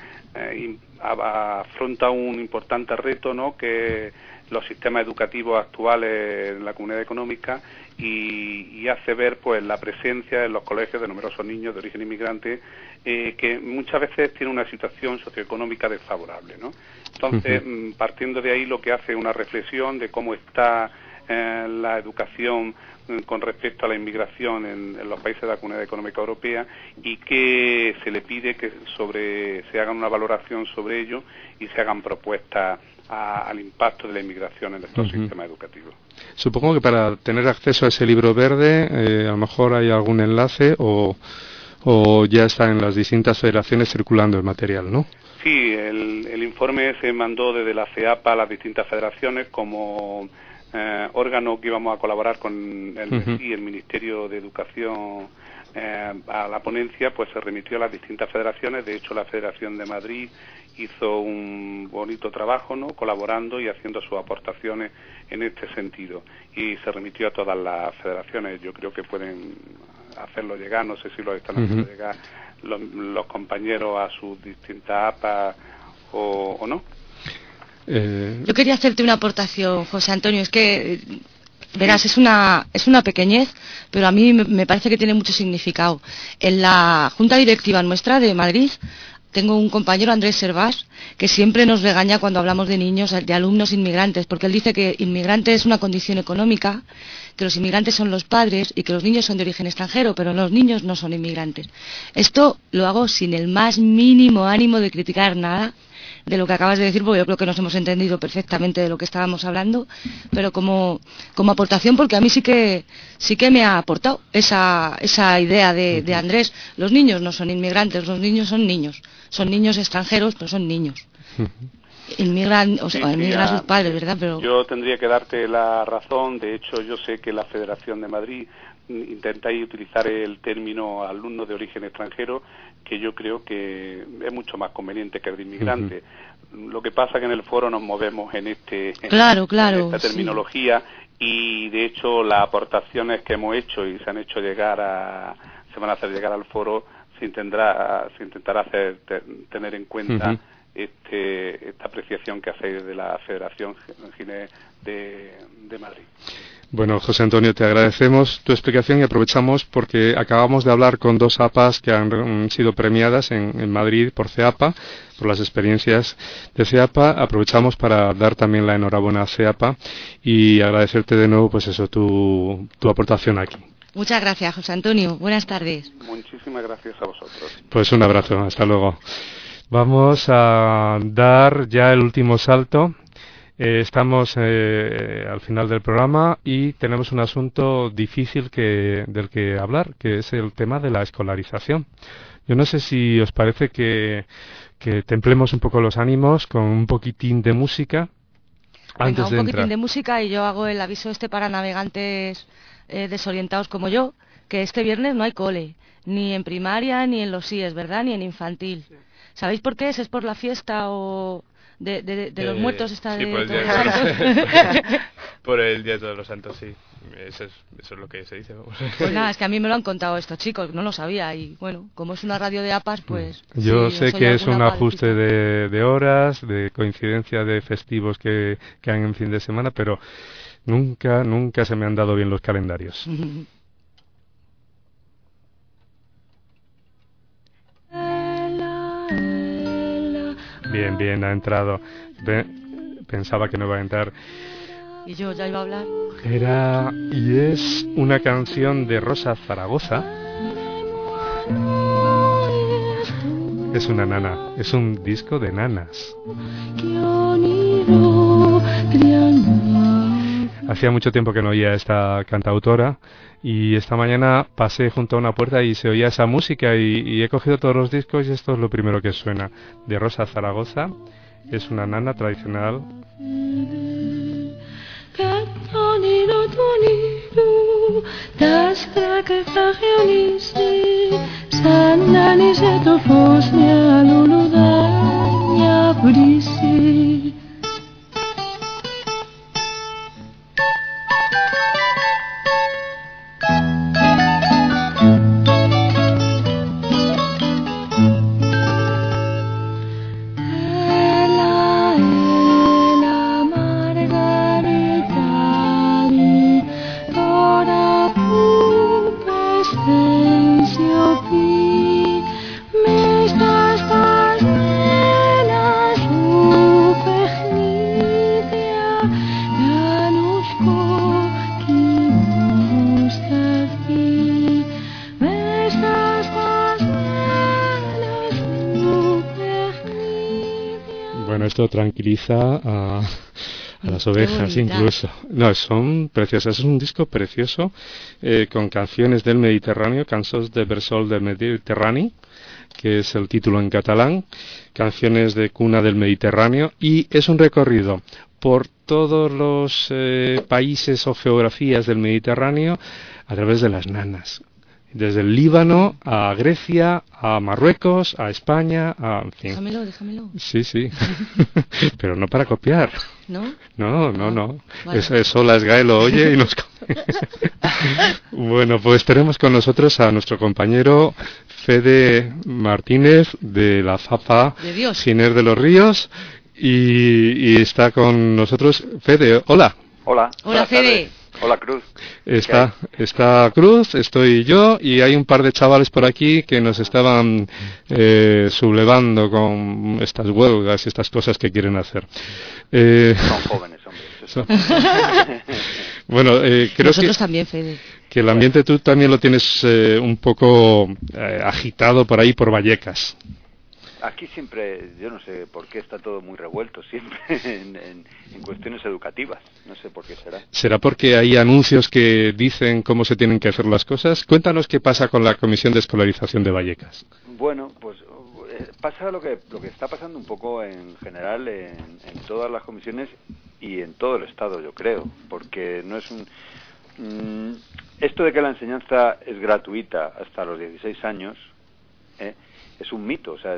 S8: afronta un importante reto, ¿no?, que los sistemas educativos actuales en la Comunidad Económica, y hace ver pues la presencia en los colegios de numerosos niños de origen inmigrante que muchas veces tienen una situación socioeconómica desfavorable, ¿no? Entonces, uh-huh, partiendo de ahí, lo que hace es una reflexión de cómo está la educación con respecto a la inmigración en los países de la Comunidad Económica Europea, y que se le pide que se haga una valoración sobre ello y se hagan propuestas al impacto de la inmigración en nuestro, uh-huh, sistema educativo.
S1: Supongo que para tener acceso a ese libro verde, a lo mejor hay algún enlace o ya está en las distintas federaciones circulando el material, ¿no?
S8: Sí, el informe se mandó desde la CEAPA a las distintas federaciones como órgano que íbamos a colaborar con el MESI, uh-huh, el Ministerio de Educación, a la ponencia, pues se remitió a las distintas federaciones. De hecho, la Federación de Madrid hizo un bonito trabajo, ¿no?, colaborando y haciendo sus aportaciones en este sentido, y se remitió a todas las federaciones. Yo creo que pueden hacerlo llegar, no sé si lo están haciendo, uh-huh, llegar los compañeros a sus distintas APA o no.
S2: Yo quería hacerte una aportación, José Antonio. Es que, verás, es una pequeñez, pero a mí me parece que tiene mucho significado. En la Junta Directiva nuestra de Madrid tengo un compañero, Andrés Servás, que siempre nos regaña cuando hablamos de niños, de alumnos inmigrantes, porque él dice que inmigrante es una condición económica, que los inmigrantes son los padres y que los niños son de origen extranjero, pero los niños no son inmigrantes. Esto lo hago sin el más mínimo ánimo de criticar nada de lo que acabas de decir, porque yo creo que nos hemos entendido perfectamente de lo que estábamos hablando, pero como aportación, porque a mí sí que me ha aportado esa idea de Andrés. Los niños no son inmigrantes, los niños son niños extranjeros, pero son niños. Inmigran sus padres, ¿verdad? Pero
S8: yo tendría que darte la razón. De hecho, yo sé que la Federación de Madrid intentáis utilizar el término alumno de origen extranjero, que yo creo que es mucho más conveniente que el de inmigrante. Uh-huh. Lo que pasa que en el foro nos movemos en
S2: claro,
S8: en esta terminología, sí, y de hecho las aportaciones que hemos hecho y se van a hacer llegar al foro, se intentará tener en cuenta, uh-huh, esta apreciación que hacéis de la Federación de Madrid.
S1: Bueno, José Antonio, te agradecemos tu explicación y aprovechamos porque acabamos de hablar con dos APAs que han sido premiadas en Madrid por CEAPA, por las experiencias de CEAPA. Aprovechamos para dar también la enhorabuena a CEAPA y agradecerte de nuevo pues eso, tu aportación aquí.
S2: Muchas gracias, José Antonio. Buenas tardes.
S8: Muchísimas gracias a vosotros.
S1: Pues un abrazo, hasta luego. Vamos a dar ya el último salto. Estamos al final del programa y tenemos un asunto difícil del que hablar, que es el tema de la escolarización. Yo no sé si os parece que templemos un poco los ánimos con un poquitín de música antes de entrar.
S2: Un poquitín de música y yo hago el aviso para navegantes desorientados como yo, que este viernes no hay cole, ni en primaria, ni en los CIES, ¿verdad? Ni en infantil. ¿Sabéis por qué? ¿Es por la fiesta o...? De los muertos está
S4: sí,
S2: de
S4: por el,
S2: Todos los Santos.
S4: por el Día de Todos los Santos, sí. Eso es lo que se dice. Vamos.
S2: Pues nada, es que a mí me lo han contado estos chicos, no lo sabía. Y bueno, como es una radio de APAS, pues...
S1: Yo
S2: sí,
S1: sé que es un ajuste de horas, de coincidencia de festivos que hay en fin de semana, pero nunca se me han dado bien los calendarios. Bien, ha entrado. Pensaba que no iba a entrar.
S2: Y yo ya iba a hablar.
S1: Es una canción de Rosa Zaragoza. Es una nana, es un disco de nanas. Hacía mucho tiempo que no oía a esta cantautora y esta mañana pasé junto a una puerta y se oía esa música y he cogido todos los discos y esto es lo primero que suena. De Rosa Zaragoza, es una nana tradicional. Esto tranquiliza a las ovejas incluso. No, son preciosas. Es un disco precioso con canciones del Mediterráneo, cançons de Bressol del Mediterrani, que es el título en catalán, canciones de cuna del Mediterráneo, y es un recorrido por todos los países o geografías del Mediterráneo a través de las nanas. Desde el Líbano a Grecia, a Marruecos, a España, en fin.
S2: Déjamelo.
S1: Sí. Pero no para copiar.
S2: ¿No?
S1: No.
S2: Vale.
S1: Eso la SGAE lo oye y nos... Bueno, pues tenemos con nosotros a nuestro compañero Fede Martínez de la FAPA Giner de los Ríos y está con nosotros Fede. Hola.
S9: Hola
S2: Fede.
S9: Hola, Cruz.
S1: Está Cruz, estoy yo y hay un par de chavales por aquí que nos estaban sublevando con estas huelgas y estas cosas que quieren hacer.
S9: Son jóvenes, hombre.
S1: Bueno, creo
S2: nosotros también, Fede.
S1: Que el ambiente tú también lo tienes un poco agitado por ahí, por Vallecas.
S9: Aquí siempre, yo no sé por qué está todo muy revuelto siempre en cuestiones educativas, no sé por qué será.
S1: ¿Será porque hay anuncios que dicen cómo se tienen que hacer las cosas? Cuéntanos qué pasa con la Comisión de Escolarización de Vallecas.
S9: Bueno, pues pasa lo que está pasando un poco en general en todas las comisiones y en todo el Estado, yo creo, porque no es esto de que la enseñanza es gratuita hasta los 16 años, es un mito, o sea,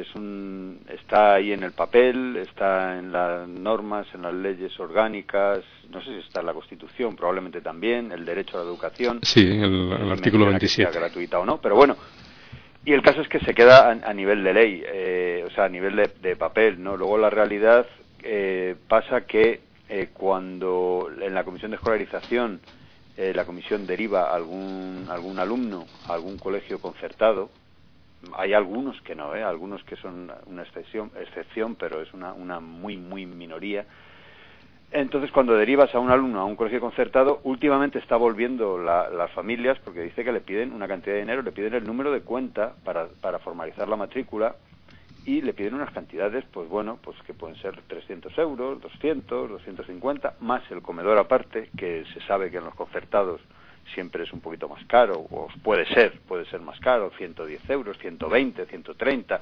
S9: está ahí en el papel, está en las normas, en las leyes orgánicas, no sé si está en la Constitución, probablemente también, el derecho a la educación.
S1: Sí, el artículo 27.
S9: Que sea gratuita o no, pero bueno, y el caso es que se queda a nivel de ley, o sea, a nivel de papel, ¿no? Luego la realidad pasa que cuando en la comisión de escolarización la comisión deriva algún alumno a algún colegio concertado, hay algunos que no, algunos que son una excepción, pero es una muy minoría. Entonces, cuando derivas a un alumno a un colegio concertado, últimamente está volviendo las familias, porque dice que le piden una cantidad de dinero, le piden el número de cuenta para formalizar la matrícula, y le piden unas cantidades, pues bueno, pues que pueden ser 300 euros, 200, 250, más el comedor aparte, que se sabe que en los concertados siempre es un poquito más caro, o puede ser más caro, 110 euros, 120, 130,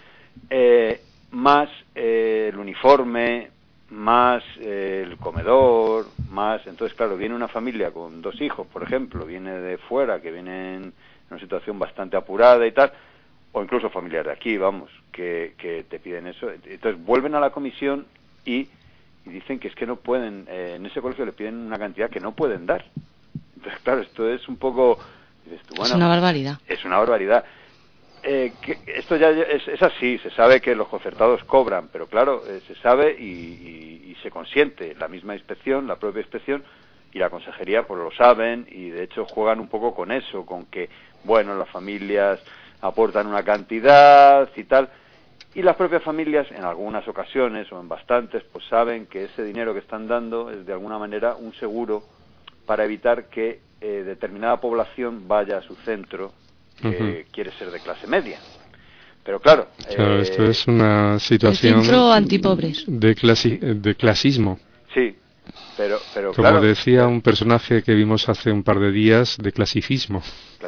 S9: más el uniforme, más el comedor, más... Entonces, claro, viene una familia con 2 hijos, por ejemplo, viene de fuera, que viene en una situación bastante apurada y tal, o incluso familiares de aquí, vamos, que te piden eso. Entonces vuelven a la comisión y dicen que es que no pueden, en ese colegio le piden una cantidad que no pueden dar. Entonces, claro, esto es un poco... Dices tú, bueno,
S2: es una barbaridad.
S9: Es una barbaridad. Esto ya es así, se sabe que los concertados cobran, pero claro, se sabe y se consiente. La misma inspección, la propia inspección y la consejería pues lo saben, y de hecho juegan un poco con eso, con que, bueno, las familias aportan una cantidad y tal, y las propias familias en algunas ocasiones o en bastantes pues saben que ese dinero que están dando es de alguna manera un seguro para evitar que determinada población vaya a su centro que quiere ser de clase media. Pero claro,
S1: esto es una situación
S2: el centro antipobres
S1: de clasismo.
S9: Sí, pero
S1: como
S9: claro,
S1: decía un personaje que vimos hace un par de días, de clasicismo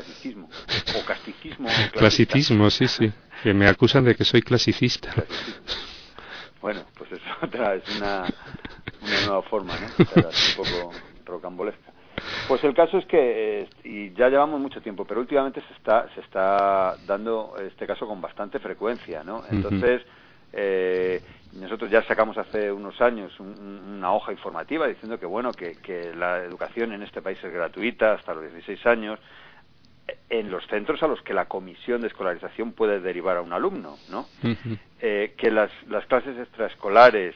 S9: o casticismo
S1: clasicismo, sí, que me acusan de que soy clasicista.
S9: Bueno, pues eso es una nueva forma, ¿no? Es un poco rocambolesca. Pues el caso es que, y ya llevamos mucho tiempo, pero últimamente se está dando este caso con bastante frecuencia, ¿no? Entonces, nosotros ya sacamos hace unos años una hoja informativa diciendo que, bueno, que la educación en este país es gratuita hasta los 16 años, en los centros a los que la comisión de escolarización puede derivar a un alumno, ¿no? Que las clases extraescolares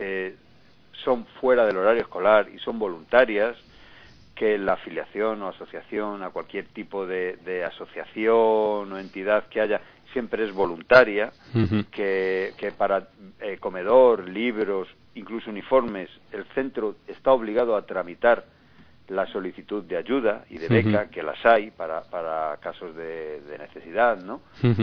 S9: son fuera del horario escolar y son voluntarias, que la afiliación o asociación a cualquier tipo de asociación o entidad que haya siempre es voluntaria, que para comedor, libros, incluso uniformes, el centro está obligado a tramitar la solicitud de ayuda y de beca, que las hay para casos de necesidad, ¿no?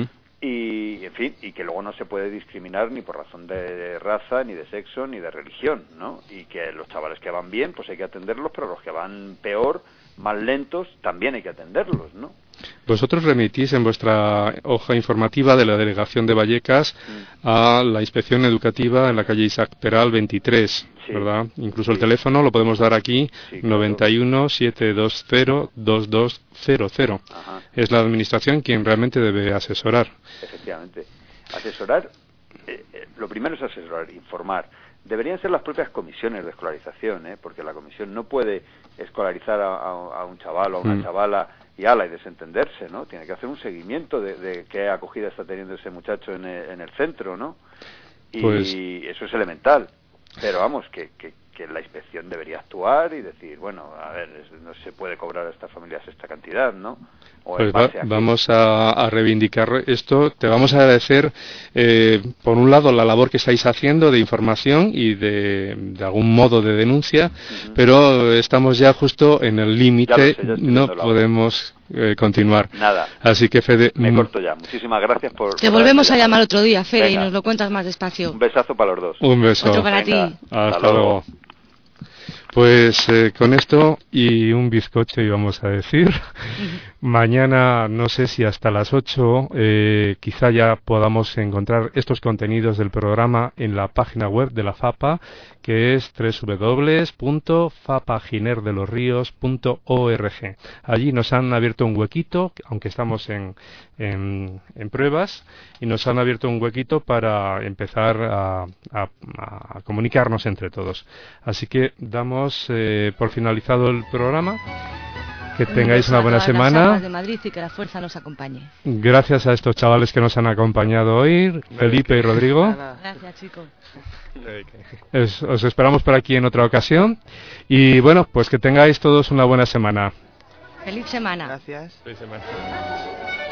S9: Y, en fin, y que luego no se puede discriminar ni por razón de raza, ni de sexo, ni de religión, ¿no? Y que los chavales que van bien, pues hay que atenderlos, pero los que van peor, más lentos, también hay que atenderlos, ¿no?
S1: Vosotros remitís en vuestra hoja informativa de la Delegación de Vallecas a la Inspección Educativa en la calle Isaac Peral 23, ¿verdad? Incluso el teléfono lo podemos dar aquí, 91 720 2200. Es la Administración quien realmente debe asesorar.
S9: Efectivamente. Asesorar, lo primero es asesorar, informar. Deberían ser las propias comisiones de escolarización, porque la comisión no puede escolarizar a un chaval o a una chavala y desentenderse, ¿no? Tiene que hacer un seguimiento de qué acogida está teniendo ese muchacho en el centro, ¿no? Y eso es elemental. Pero vamos, que la inspección debería actuar y decir, bueno, a ver, no se puede cobrar a estas familias esta cantidad, ¿no?
S1: Pues vamos a reivindicar esto. Te vamos a agradecer, por un lado, la labor que estáis haciendo de información y de algún modo de denuncia, pero estamos ya justo en el límite, no podemos continuar.
S9: Nada.
S1: Así que, Fede...
S9: Me corto ya. Muchísimas gracias por...
S2: Te volvemos a llamar otro día, Fede, y nos lo cuentas más despacio.
S9: Un besazo para los dos.
S1: Un beso.
S2: Otro para ti.
S1: Hasta luego. Pues con esto y un bizcocho íbamos a decir. Mañana, no sé si hasta las 8, quizá ya podamos encontrar estos contenidos del programa en la página web de la FAPA, que es www.fapaginerdelosrios.org. Allí nos han abierto un huequito, aunque estamos en pruebas, y nos han abierto un huequito para empezar a comunicarnos entre todos. Así que damos por finalizado el programa Que tengáis una buena semana.
S2: De Madrid y que la fuerza nos acompañe.
S1: Gracias a estos chavales que nos han acompañado hoy, Felipe y Rodrigo.
S2: Gracias, chicos.
S1: Os esperamos por aquí en otra ocasión. Y bueno, pues que tengáis todos una buena semana.
S2: Feliz semana.
S3: Gracias.
S4: Feliz semana.